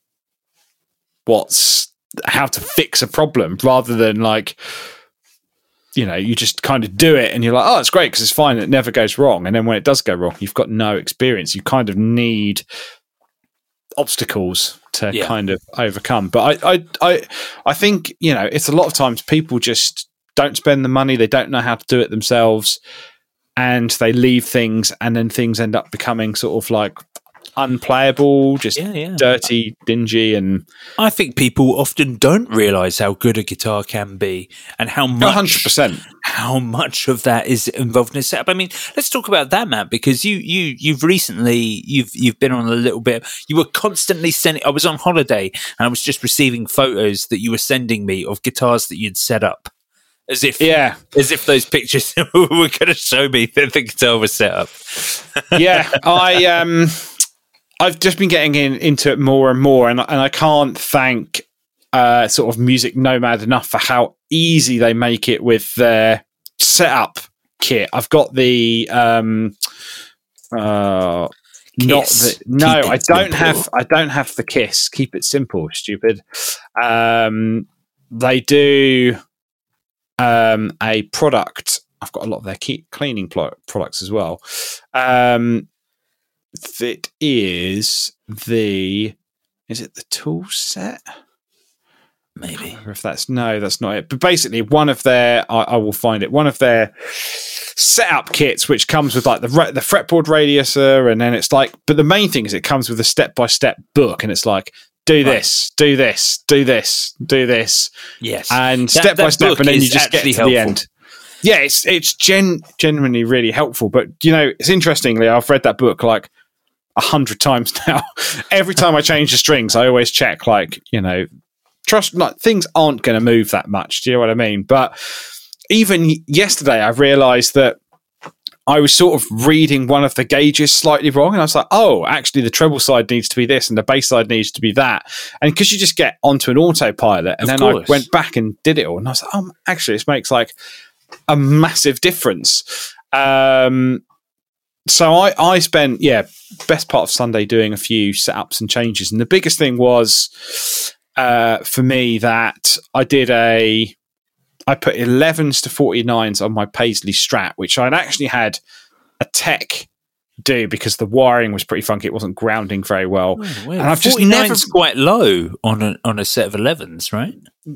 what's how to fix a problem, rather than like, you know, you just kind of do it and you're like, oh, it's great because it's fine. It never goes wrong. And then when it does go wrong, you've got no experience. You kind of need obstacles to Yeah. kind of overcome. But I, I, I, I think, you know, it's a lot of times people just don't spend the money. They don't know how to do it themselves, and they leave things, and then things end up becoming sort of like unplayable, just yeah, yeah. dirty, dingy, and I think people often don't realise how good a guitar can be, and how much, one hundred percent, how much of that is involved in the setup. I mean, let's talk about that, Matt, because you you you've recently you've you've been on a little bit. You were constantly sending. I was on holiday and I was just receiving photos that you were sending me of guitars that you'd set up. As if, yeah, as if those pictures were going to show me that the guitar was set up. yeah, I um, I've just been getting in, into it more and more, and and I can't thank uh, sort of Music Nomad enough for how easy they make it with their setup kit. I've got the um, uh, not the no, I don't simple. have I don't have the Kiss. Keep it simple, stupid. Um, they do. Um, a product. I've got a lot of their key cleaning pl- products as well. Um, that is the. Is it the tool set? Maybe. Or if that's no, that's not it. But basically, one of their. I, I will find it. One of their setup kits, which comes with like the the fretboard radiuser, and then it's like. But the main thing is it comes with a step by step book, and it's like. Do this, right. do this, do this, do this. Yes. And that, step that by step, and then you just get to helpful. the end. Yeah, it's it's gen- genuinely really helpful. But, you know, it's interestingly, I've read that book like a hundred times now. Every time I change the strings, I always check, like, you know, trust, like, things aren't going to move that much. Do you know what I mean? But even yesterday, I realised that I was sort of reading one of the gauges slightly wrong, and I was like, oh, actually the treble side needs to be this and the bass side needs to be that. And because you just get onto an autopilot, and of then course. I went back and did it all, and I was like, oh, actually this makes like a massive difference. Um, so I, I spent, yeah, best part of Sunday doing a few setups and changes. And the biggest thing was uh, for me that I did a... I put elevens to forty-nines on my Paisley Strat, which I'd actually had a tech do because the wiring was pretty funky. It wasn't grounding very well. Oh, well, and I've just never quite low on a on a set of elevens, right?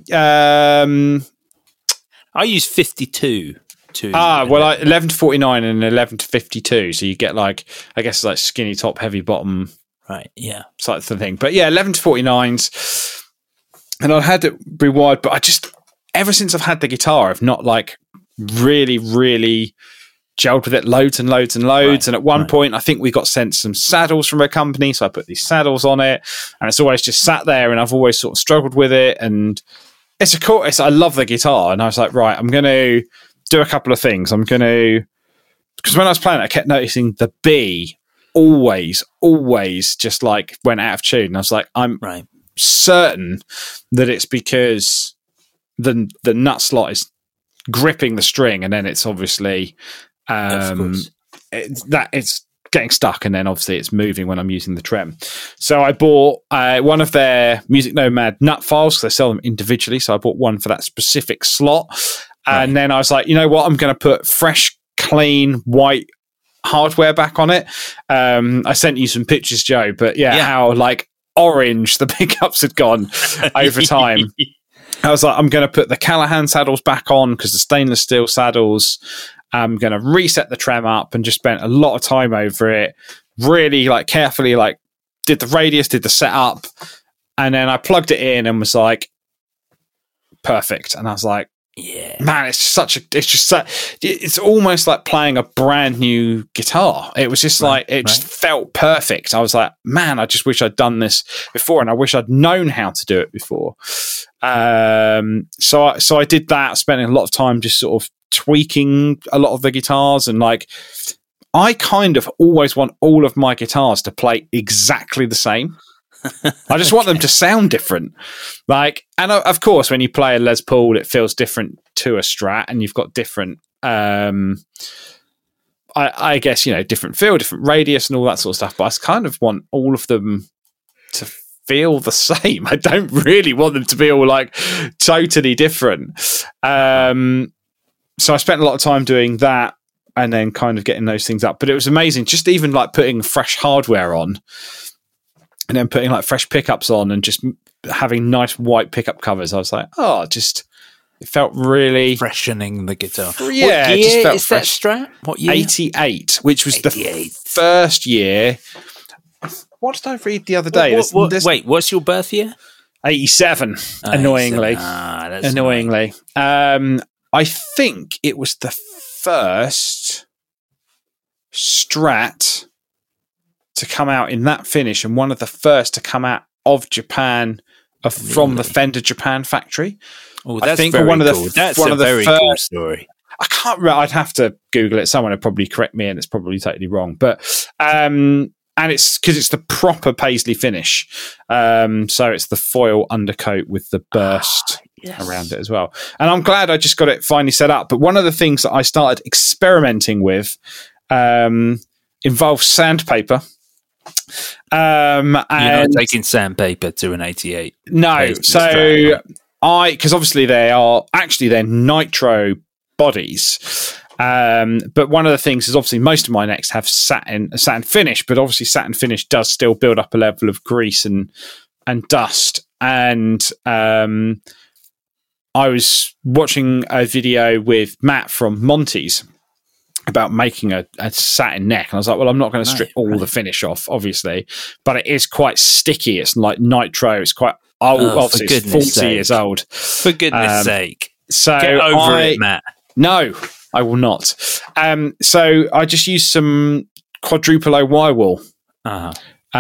Um, I use fifty-two. To ah, well, I, eleven to forty-nine and eleven to fifty-two. So you get like, I guess, like skinny top, heavy bottom, right? Yeah, sort of thing. But yeah, eleven to forty-nines, and I had it rewired, but I just. Ever since I've had the guitar, I've not like really, really gelled with it loads and loads and loads. Right, and at one right. point, I think we got sent some saddles from a company. So I put these saddles on it, and it's always just sat there, and I've always sort of struggled with it. And it's a cool, it's, I love the guitar. And I was like, right, I'm going to do a couple of things. I'm going to, because when I was playing it, I kept noticing the B always, always just like went out of tune. And I was like, I'm right. certain that it's because the the nut slot is gripping the string, and then it's obviously um, it, that it's getting stuck, and then obviously it's moving when I'm using the trem. So I bought uh, one of their Music Nomad nut files because they sell them individually. So I bought one for that specific slot, right. and then I was like, you know what, I'm going to put fresh, clean, white hardware back on it. Um, I sent you some pictures, Joe, but yeah, yeah. how like orange the pickups had gone over time. I was like, I'm going to put the Callahan saddles back on because the stainless steel saddles. I'm going to reset the trem up, and just spent a lot of time over it. Really, like carefully, like did the radius, did the setup, and then I plugged it in and was like, perfect. And I was like, yeah, man, it's such a, it's just such, it's almost like playing a brand new guitar. It was just right, like, it right. just felt perfect. I was like, man, I just wish I'd done this before, and I wish I'd known how to do it before. Um, so I, so I did that, spending a lot of time just sort of tweaking a lot of the guitars, and like, I kind of always want all of my guitars to play exactly the same. I just want okay. them to sound different. Like, and of course, when you play a Les Paul, it feels different to a Strat, and you've got different, um, I, I guess, you know, different feel, different radius and all that sort of stuff. But I kind of want all of them to feel the same. I don't really want them to be all like totally different. Um, so I spent a lot of time doing that, and then kind of getting those things up. But it was amazing, just even like putting fresh hardware on, and then putting like fresh pickups on, and just having nice white pickup covers. I was like, oh, just it felt really freshening the guitar. Yeah, what year it just felt is fresh. That Strat? What year? eighty-eight, which was eighty-eight. the first year what did I read the other day? What, There's- what, there's- wait, what's your birth year? eighty-seven, annoyingly. Ah, that's annoyingly. Um, I think it was the first Strat to come out in that finish and one of the first to come out of Japan, of, from the Fender Japan factory. Oh, that's I think very one of the cool. That's one a of the very first, cool story. I can't remember. I'd have to Google it. Someone would probably correct me, and it's probably totally wrong. But um, and it's because it's the proper paisley finish. Um, so it's the foil undercoat with the burst ah, yes. around it as well. And I'm glad I just got it finally set up. But one of the things that I started experimenting with um, involves sandpaper. Um, You're and not taking sandpaper to an eighty-eight. no, paisley so Strat, right? I because obviously they are actually they're nitro bodies. Um, but one of the things is obviously most of my necks have satin a satin finish, but obviously satin finish does still build up a level of grease and and dust. And um, I was watching a video with Matt from Monty's about making a, a satin neck, and I was like, well, I'm not going to strip Right, all right. the finish off, obviously, but it is quite sticky. It's like nitro. It's quite old. Oh, for obviously, it's goodness forty sake. years old. For goodness Um, sake. So Get over I, it, Matt. No, I will not. Um, so I just used some quadruple O Y wool. Uh-huh.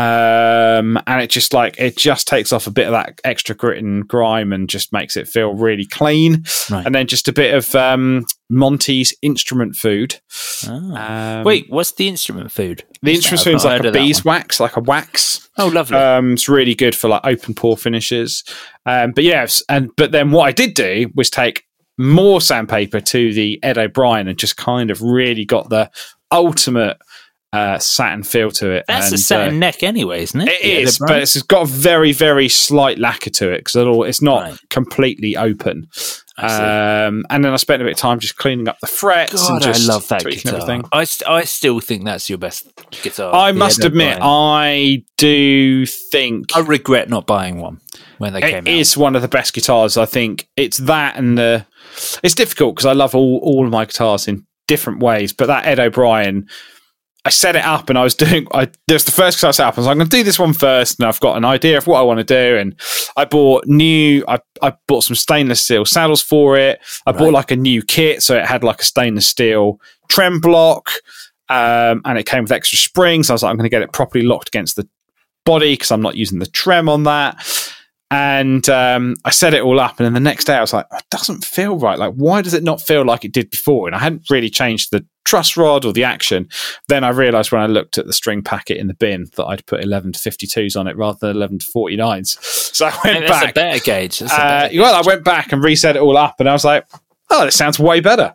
Um, and it just like it just takes off a bit of that extra grit and grime and just makes it feel really clean. Right. And then just a bit of um, Monty's instrument food. Ah. Um, Wait, what's the instrument food? the What's instrument that? I've food's not like heard a of that beeswax, like a wax. one. Oh, lovely. Um, it's really good for like open pore finishes. Um, but yes, and but then what I did do was take more sandpaper to the Ed O'Brien and just kind of really got the ultimate uh, satin feel to it. That's and, a satin uh, neck anyway, isn't it? It Yeah, is, the but it's got a very, very slight lacquer to it because it's not Right. completely open. I see. Um, and then I spent a bit of time just cleaning up the frets and God, I just love that tweaking guitar. everything. I, st- I still think that's your best guitar. I the must Ed admit, O'Brien. I do think I regret not buying one when they it came out. is one of the best guitars. I think it's that and the. It's difficult because I love all all of my guitars in different ways, but that Ed O'Brien, I set it up and I was doing. I there's the first guitar I set up. I was like, I'm going to do this one first, and I've got an idea of what I want to do. And I bought new. I I bought some stainless steel saddles for it. I bought Right. like a new kit, so it had like a stainless steel trem block, um, and it came with extra springs. I was like, I'm going to get it properly locked against the body because I'm not using the trem on that. And um, I set it all up, and then the next day I was like, it doesn't feel right. Like, why does it not feel like it did before? And I hadn't really changed the truss rod or the action. Then I realised when I looked at the string packet in the bin that I'd put eleven to fifty-twos on it rather than eleven to forty-nines. So I went Hey, that's back. a better gauge. That's a Uh, better well, I went back and reset it all up, and I was like, oh, this sounds way better.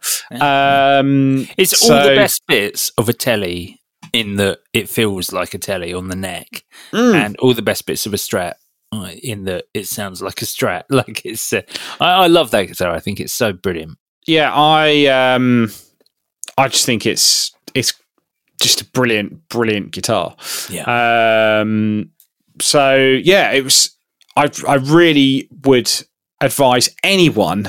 Um, It's so- all the best bits of a telly in that it feels like a telly on the neck, Mm. and all the best bits of a Strat uh, in that it sounds like a Strat. Like it's, uh, I, I love that guitar. I think it's so brilliant. Yeah, I um, I just think it's it's just a brilliant, brilliant guitar. Yeah. Um, so yeah, it was. I I really would advise anyone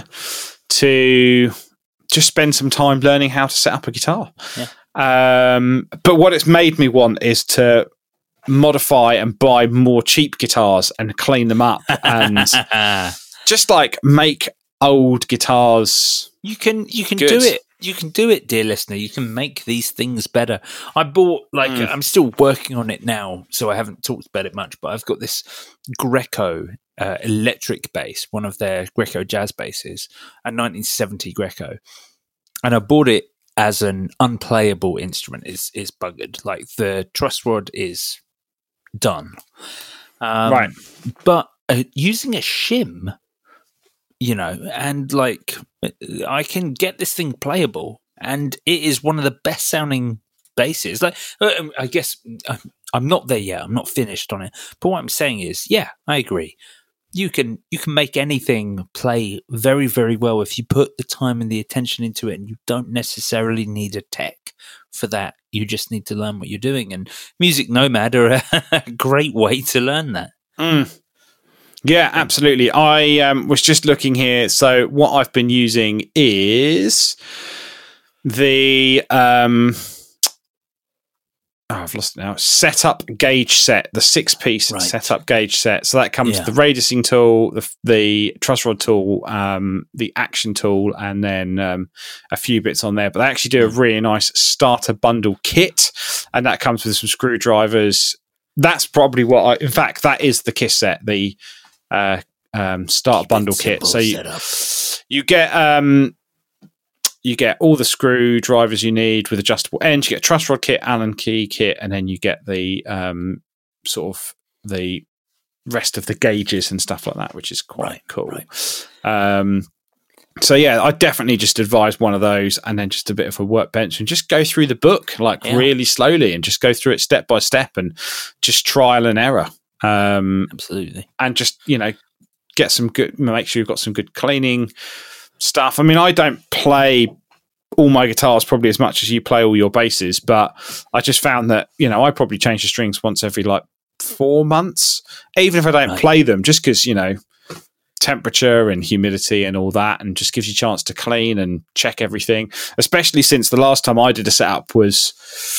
to just spend some time learning how to set up a guitar. Yeah. Um, but what it's made me want is to modify and buy more cheap guitars and clean them up and just like make old guitars. You can you can Good. do it. You can do it, dear listener. You can make these things better. I bought like Mm. I'm still working on it now, so I haven't talked about it much. But I've got this Greco uh, electric bass, one of their Greco jazz basses, a nineteen seventy Greco, and I bought it as an unplayable instrument. Is is buggered. Like the truss rod is done, um, Right. But uh, using a shim, you know, and like I can get this thing playable, and it is one of the best sounding basses. Like, uh, I guess I'm- I'm not there yet. I'm not finished on it. But what I'm saying is, yeah, I agree. You can you can make anything play very, very well if you put the time and the attention into it, and you don't necessarily need a tech for that. You just need to learn what you're doing, and Music Nomad are a great way to learn that. Mm. Yeah, absolutely. I um, was just looking here. So what I've been using is the um, oh, I've lost it now. Setup gauge set, the six-piece Right. setup gauge set. So that comes Yeah. with the radiusing tool, the, the truss rod tool, um, the action tool, and then um, a few bits on there. But they actually do a really nice starter bundle kit, and that comes with some screwdrivers. That's probably what I. In fact, that is the KISS set, the uh, um, starter Keep bundle it kit. simple So you, setup. you get. Um, You get all the screwdrivers you need with adjustable ends. You get a truss rod kit, Allen key kit, and then you get the um, sort of the rest of the gauges and stuff like that, which is quite Right, cool. right. Um, so yeah, I definitely just advise one of those, and then just a bit of a workbench, and just go through the book like Yeah. really slowly, and just go through it step by step, and just trial and error. Um, Absolutely. and just, you know, get some good, make sure you've got some good cleaning stuff. I mean, I don't play all my guitars probably as much as you play all your basses, but I just found that, you know, I probably change the strings once every like four months, even if I don't Right. play them, just because, you know, temperature and humidity and all that, and just gives you a chance to clean and check everything, especially since the last time I did a setup was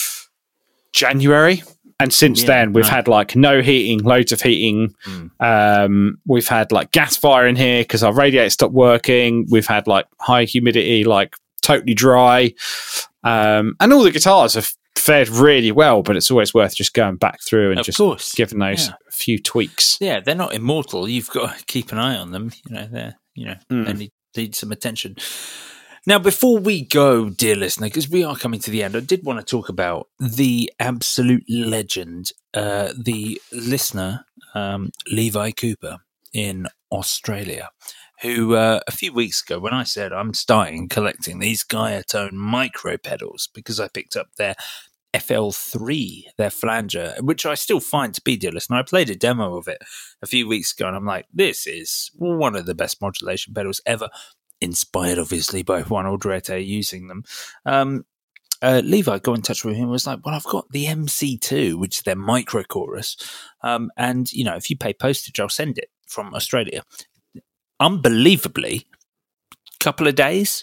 January. And since Yeah, then, we've right. had like no heating, loads of heating. Mm. Um, we've had like gas fire in here because our radiator stopped working. We've had like high humidity, like totally dry. Um, and all the guitars have fared really well, but it's always worth just going back through and Of just course. giving those Yeah. few tweaks. Yeah, they're not immortal. You've got to keep an eye on them. You know, they're you know Mm. they need, need some attention. Now, before we go, dear listener, because we are coming to the end, I did want to talk about the absolute legend, uh, the listener um, Levi Cooper in Australia, who uh, a few weeks ago, when I said I'm starting collecting these Gaiatone micro pedals because I picked up their F L three, their flanger, which I still find to be, dear listener. I played a demo of it a few weeks ago, and I'm like, this is one of the best modulation pedals ever, inspired obviously by Juan Aldrete using them. Um, uh, Levi got in touch with him and was like, well, I've got the M C two, which is their micro chorus. Um, and, you know, if you pay postage, I'll send it from Australia. Unbelievably, couple of days,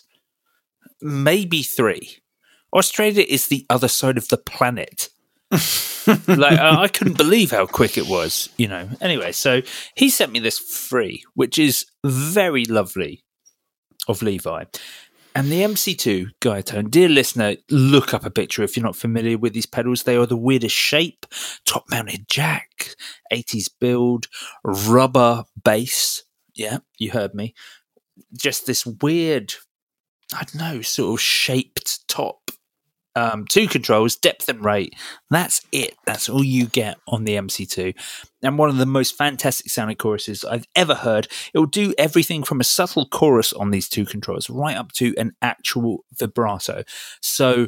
maybe three. Australia is the other side of the planet. Like I I couldn't believe how quick it was, you know. Anyway, so he sent me this free, which is very lovely of Levi. And the M C two Gaiatone, dear listener, look up a picture if you're not familiar with these pedals. They are the weirdest shape, top-mounted jack, eighties build, rubber bass. Yeah, you heard me. Just this weird, I don't know, sort of shaped top. Um, two controls, depth and rate. That's it. That's all you get on the M C two. And one of the most fantastic sounding choruses I've ever heard. It will do everything from a subtle chorus on these two controls right up to an actual vibrato. So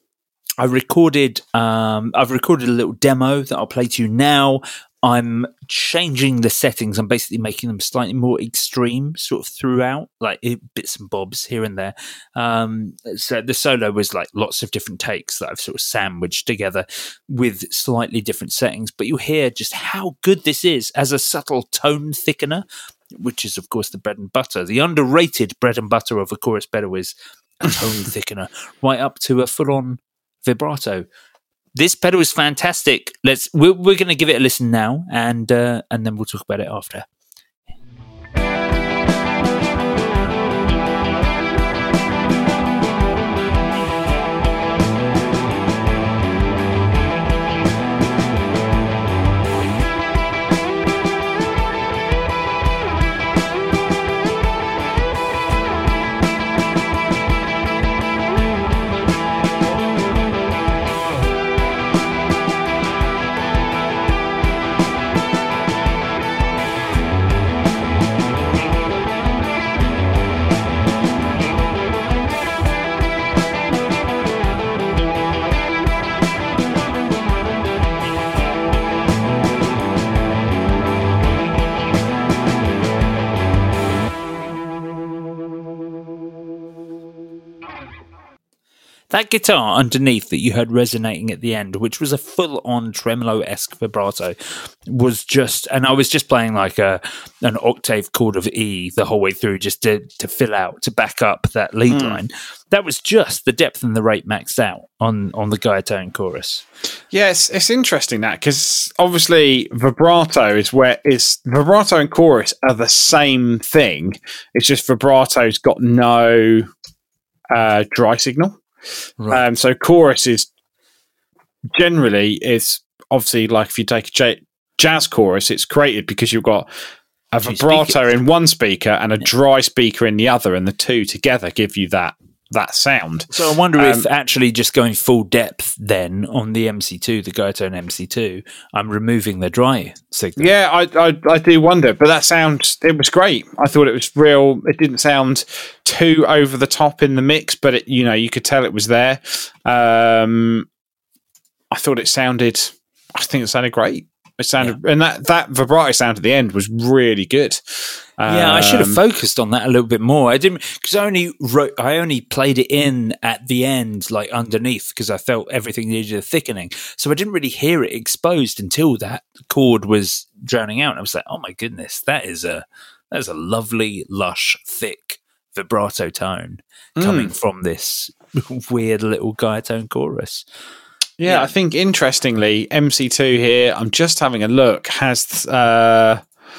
I recorded, um, I've recorded a little demo that I'll play to you now. I'm changing the settings. I'm basically making them slightly more extreme sort of throughout, like bits and bobs here and there. Um, so the solo was like lots of different takes that I've sort of sandwiched together with slightly different settings. But you'll hear just how good this is as a subtle tone thickener, which is, of course, the bread and butter. The underrated bread and butter of a chorus pedal is a tone thickener, right up to a full-on vibrato. This pedal is fantastic. Let's we're, we're going to give it a listen now, and uh, and then we'll talk about it after. That guitar underneath that you heard resonating at the end, which was a full-on tremolo-esque vibrato, was just, and I was just playing like a an octave chord of E the whole way through, just to to fill out, to back up that lead mm. line. That was just the depth and the rate maxed out on on the Guiatone chorus. Yes, it's, it's interesting that, because obviously vibrato is where is vibrato and chorus are the same thing. It's just vibrato's got no uh, dry signal. Right. Um, so chorus is generally is obviously like if you take a j- jazz chorus, it's created because you've got a vibrato in one speaker and a dry speaker in the other, and the two together give you that that sound. So I wonder um, if actually just going full depth then on the M C two, the Guiatone M C two, I'm removing the dry signal. Yeah, I, I I do wonder, but that sound, it was great. I thought it was real. It didn't sound too over the top in the mix, but it, you know, you could tell it was there. Um, I thought it sounded, I think it sounded great. It sounded, yeah. and that, that vibrato sound at the end was really good. Yeah, um, I should have focused on that a little bit more. I didn't, because I only wrote, I only played it in at the end, like underneath, because I felt everything needed a thickening. So I didn't really hear it exposed until that chord was drowning out. And I was like, oh my goodness, that is a that is a lovely, lush, thick vibrato tone coming mm. from this weird little Guiatone chorus. Yeah, yeah, I think interestingly, M C two here, I'm just having a look, has uh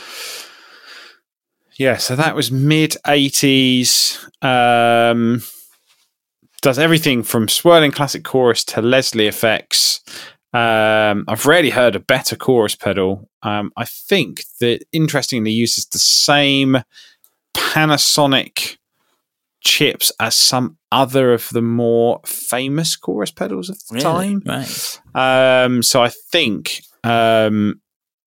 yeah, so that was mid eighties. Um, does everything from swirling classic chorus to Leslie effects. Um, I've rarely heard a better chorus pedal. Um, I think that interestingly uses the same Panasonic chips as some other of the more famous chorus pedals of the really? time. Right. Um, so I think... Um,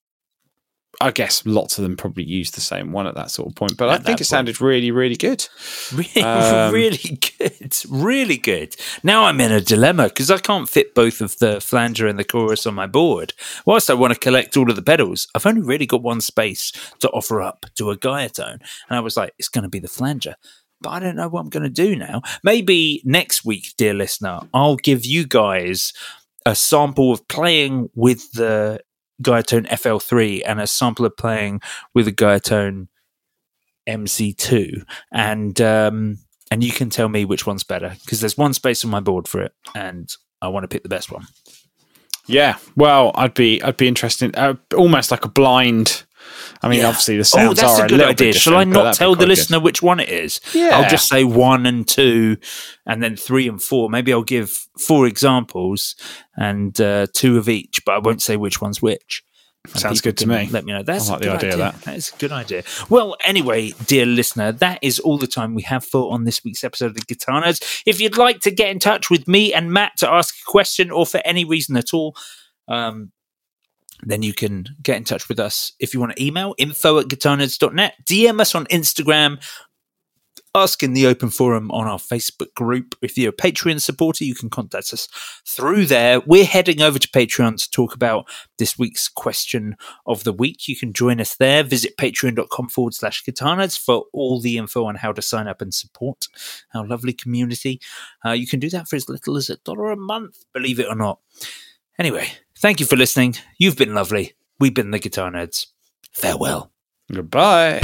I guess lots of them probably use the same one at that sort of point, but at I think it point. sounded really, really good. Really, um, really good. Really good. Now I'm in a dilemma because I can't fit both of the flanger and the chorus on my board. Whilst I want to collect all of the pedals, I've only really got one space to offer up to a Guiatone. And I was like, it's going to be the flanger. But I don't know what I'm going to do now. Maybe next week, dear listener, I'll give you guys a sample of playing with the Guiatone F L three and a sample of playing with a Guiatone M C two, and um, and you can tell me which one's better, because there's one space on my board for it, and I want to pick the best one. Yeah, well, I'd be I'd be interested, uh, almost like a blind. I mean, yeah. obviously the sounds oh, that's are a good a idea. Shall I not tell the listener good. which one it is? Yeah. I'll just say one and two, and then three and four. Maybe I'll give four examples and uh, two of each, but I won't say which one's which. And sounds good to me. Let me know. That's I like a good the idea, idea of that. That is a good idea. Well, anyway, dear listener, that is all the time we have for on this week's episode of the Guitar Nerds. If you'd like to get in touch with me and Matt to ask a question or for any reason at all, um, then you can get in touch with us. If you want to email, info at guitar nerds dot net, D M us on Instagram, ask in the open forum on our Facebook group. If you're a Patreon supporter, you can contact us through there. We're heading over to Patreon to talk about this week's question of the week. You can join us there. Visit patreon.com forward slash guitar nerds for all the info on how to sign up and support our lovely community. Uh, you can do that for as little as a dollar a month, believe it or not. Anyway, thank you for listening. You've been lovely. We've been the Guitar Nerds. Farewell. Goodbye.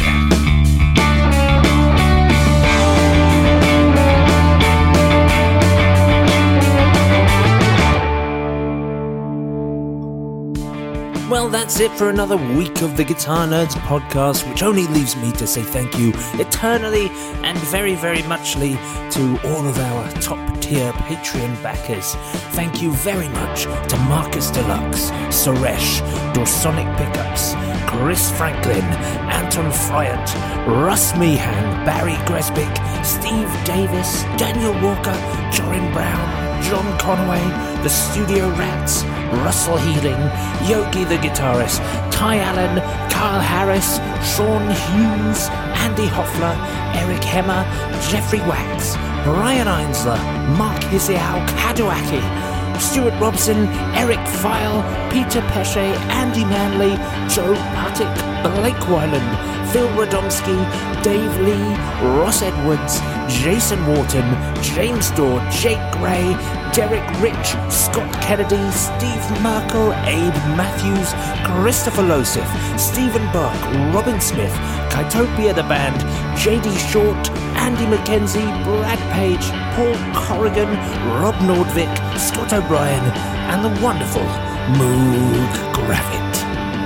Well, that's it for another week of the Guitar Nerds podcast, which only leaves me to say thank you eternally and very, very muchly to all of our top-tier Patreon backers. Thank you very much to Marcus Deluxe, Suresh, Dorsonic Pickups, Chris Franklin, Anton Fryant, Russ Meehan, Barry Gresbick, Steve Davis, Daniel Walker, Jorin Brown, John Conway, The Studio Rats, Russell Healing, Yogi the Guitarist, Ty Allen, Carl Harris, Sean Hughes, Andy Hoffler, Eric Hemmer, Jeffrey Wax, Brian Einsler, Mark Hiziao Kaduaki, Stuart Robson, Eric File, Peter Pesce, Andy Manley, Joe Puttick, Blake Wyland, Phil Radomski, Dave Lee, Ross Edwards, Jason Wharton, James Dorr, Jake Gray, Derek Rich, Scott Kennedy, Steve Merkel, Abe Matthews, Christopher Losif, Stephen Burke, Robin Smith, Kytopia the Band, J D Short, Andy McKenzie, Brad Page, Paul Corrigan, Rob Nordvik, Scott O'Brien, and the wonderful Moog Gravitt.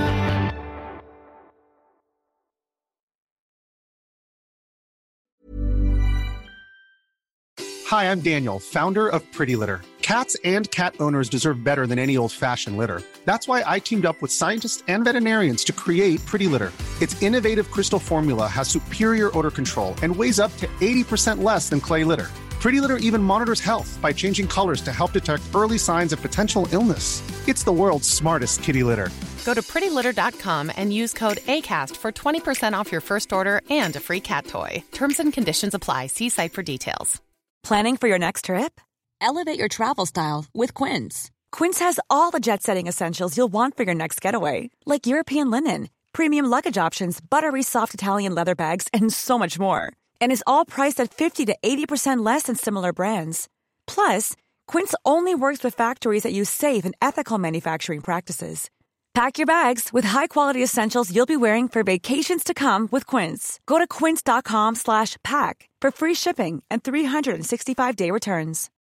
Hi, I'm Daniel, founder of Pretty Litter. Cats and cat owners deserve better than any old-fashioned litter. That's why I teamed up with scientists and veterinarians to create Pretty Litter. Its innovative crystal formula has superior odor control and weighs up to eighty percent less than clay litter. Pretty Litter even monitors health by changing colors to help detect early signs of potential illness. It's the world's smartest kitty litter. Go to pretty litter dot com and use code ACAST for twenty percent off your first order and a free cat toy. Terms and conditions apply. See site for details. Planning for your next trip? Elevate your travel style with Quince. Quince has all the jet-setting essentials you'll want for your next getaway, like European linen, premium luggage options, buttery soft Italian leather bags, and so much more. And is all priced at fifty to eighty percent less than similar brands. Plus, Quince only works with factories that use safe and ethical manufacturing practices. Pack your bags with high-quality essentials you'll be wearing for vacations to come with Quince. Go to quince dot com slash pack for free shipping and three sixty-five day returns.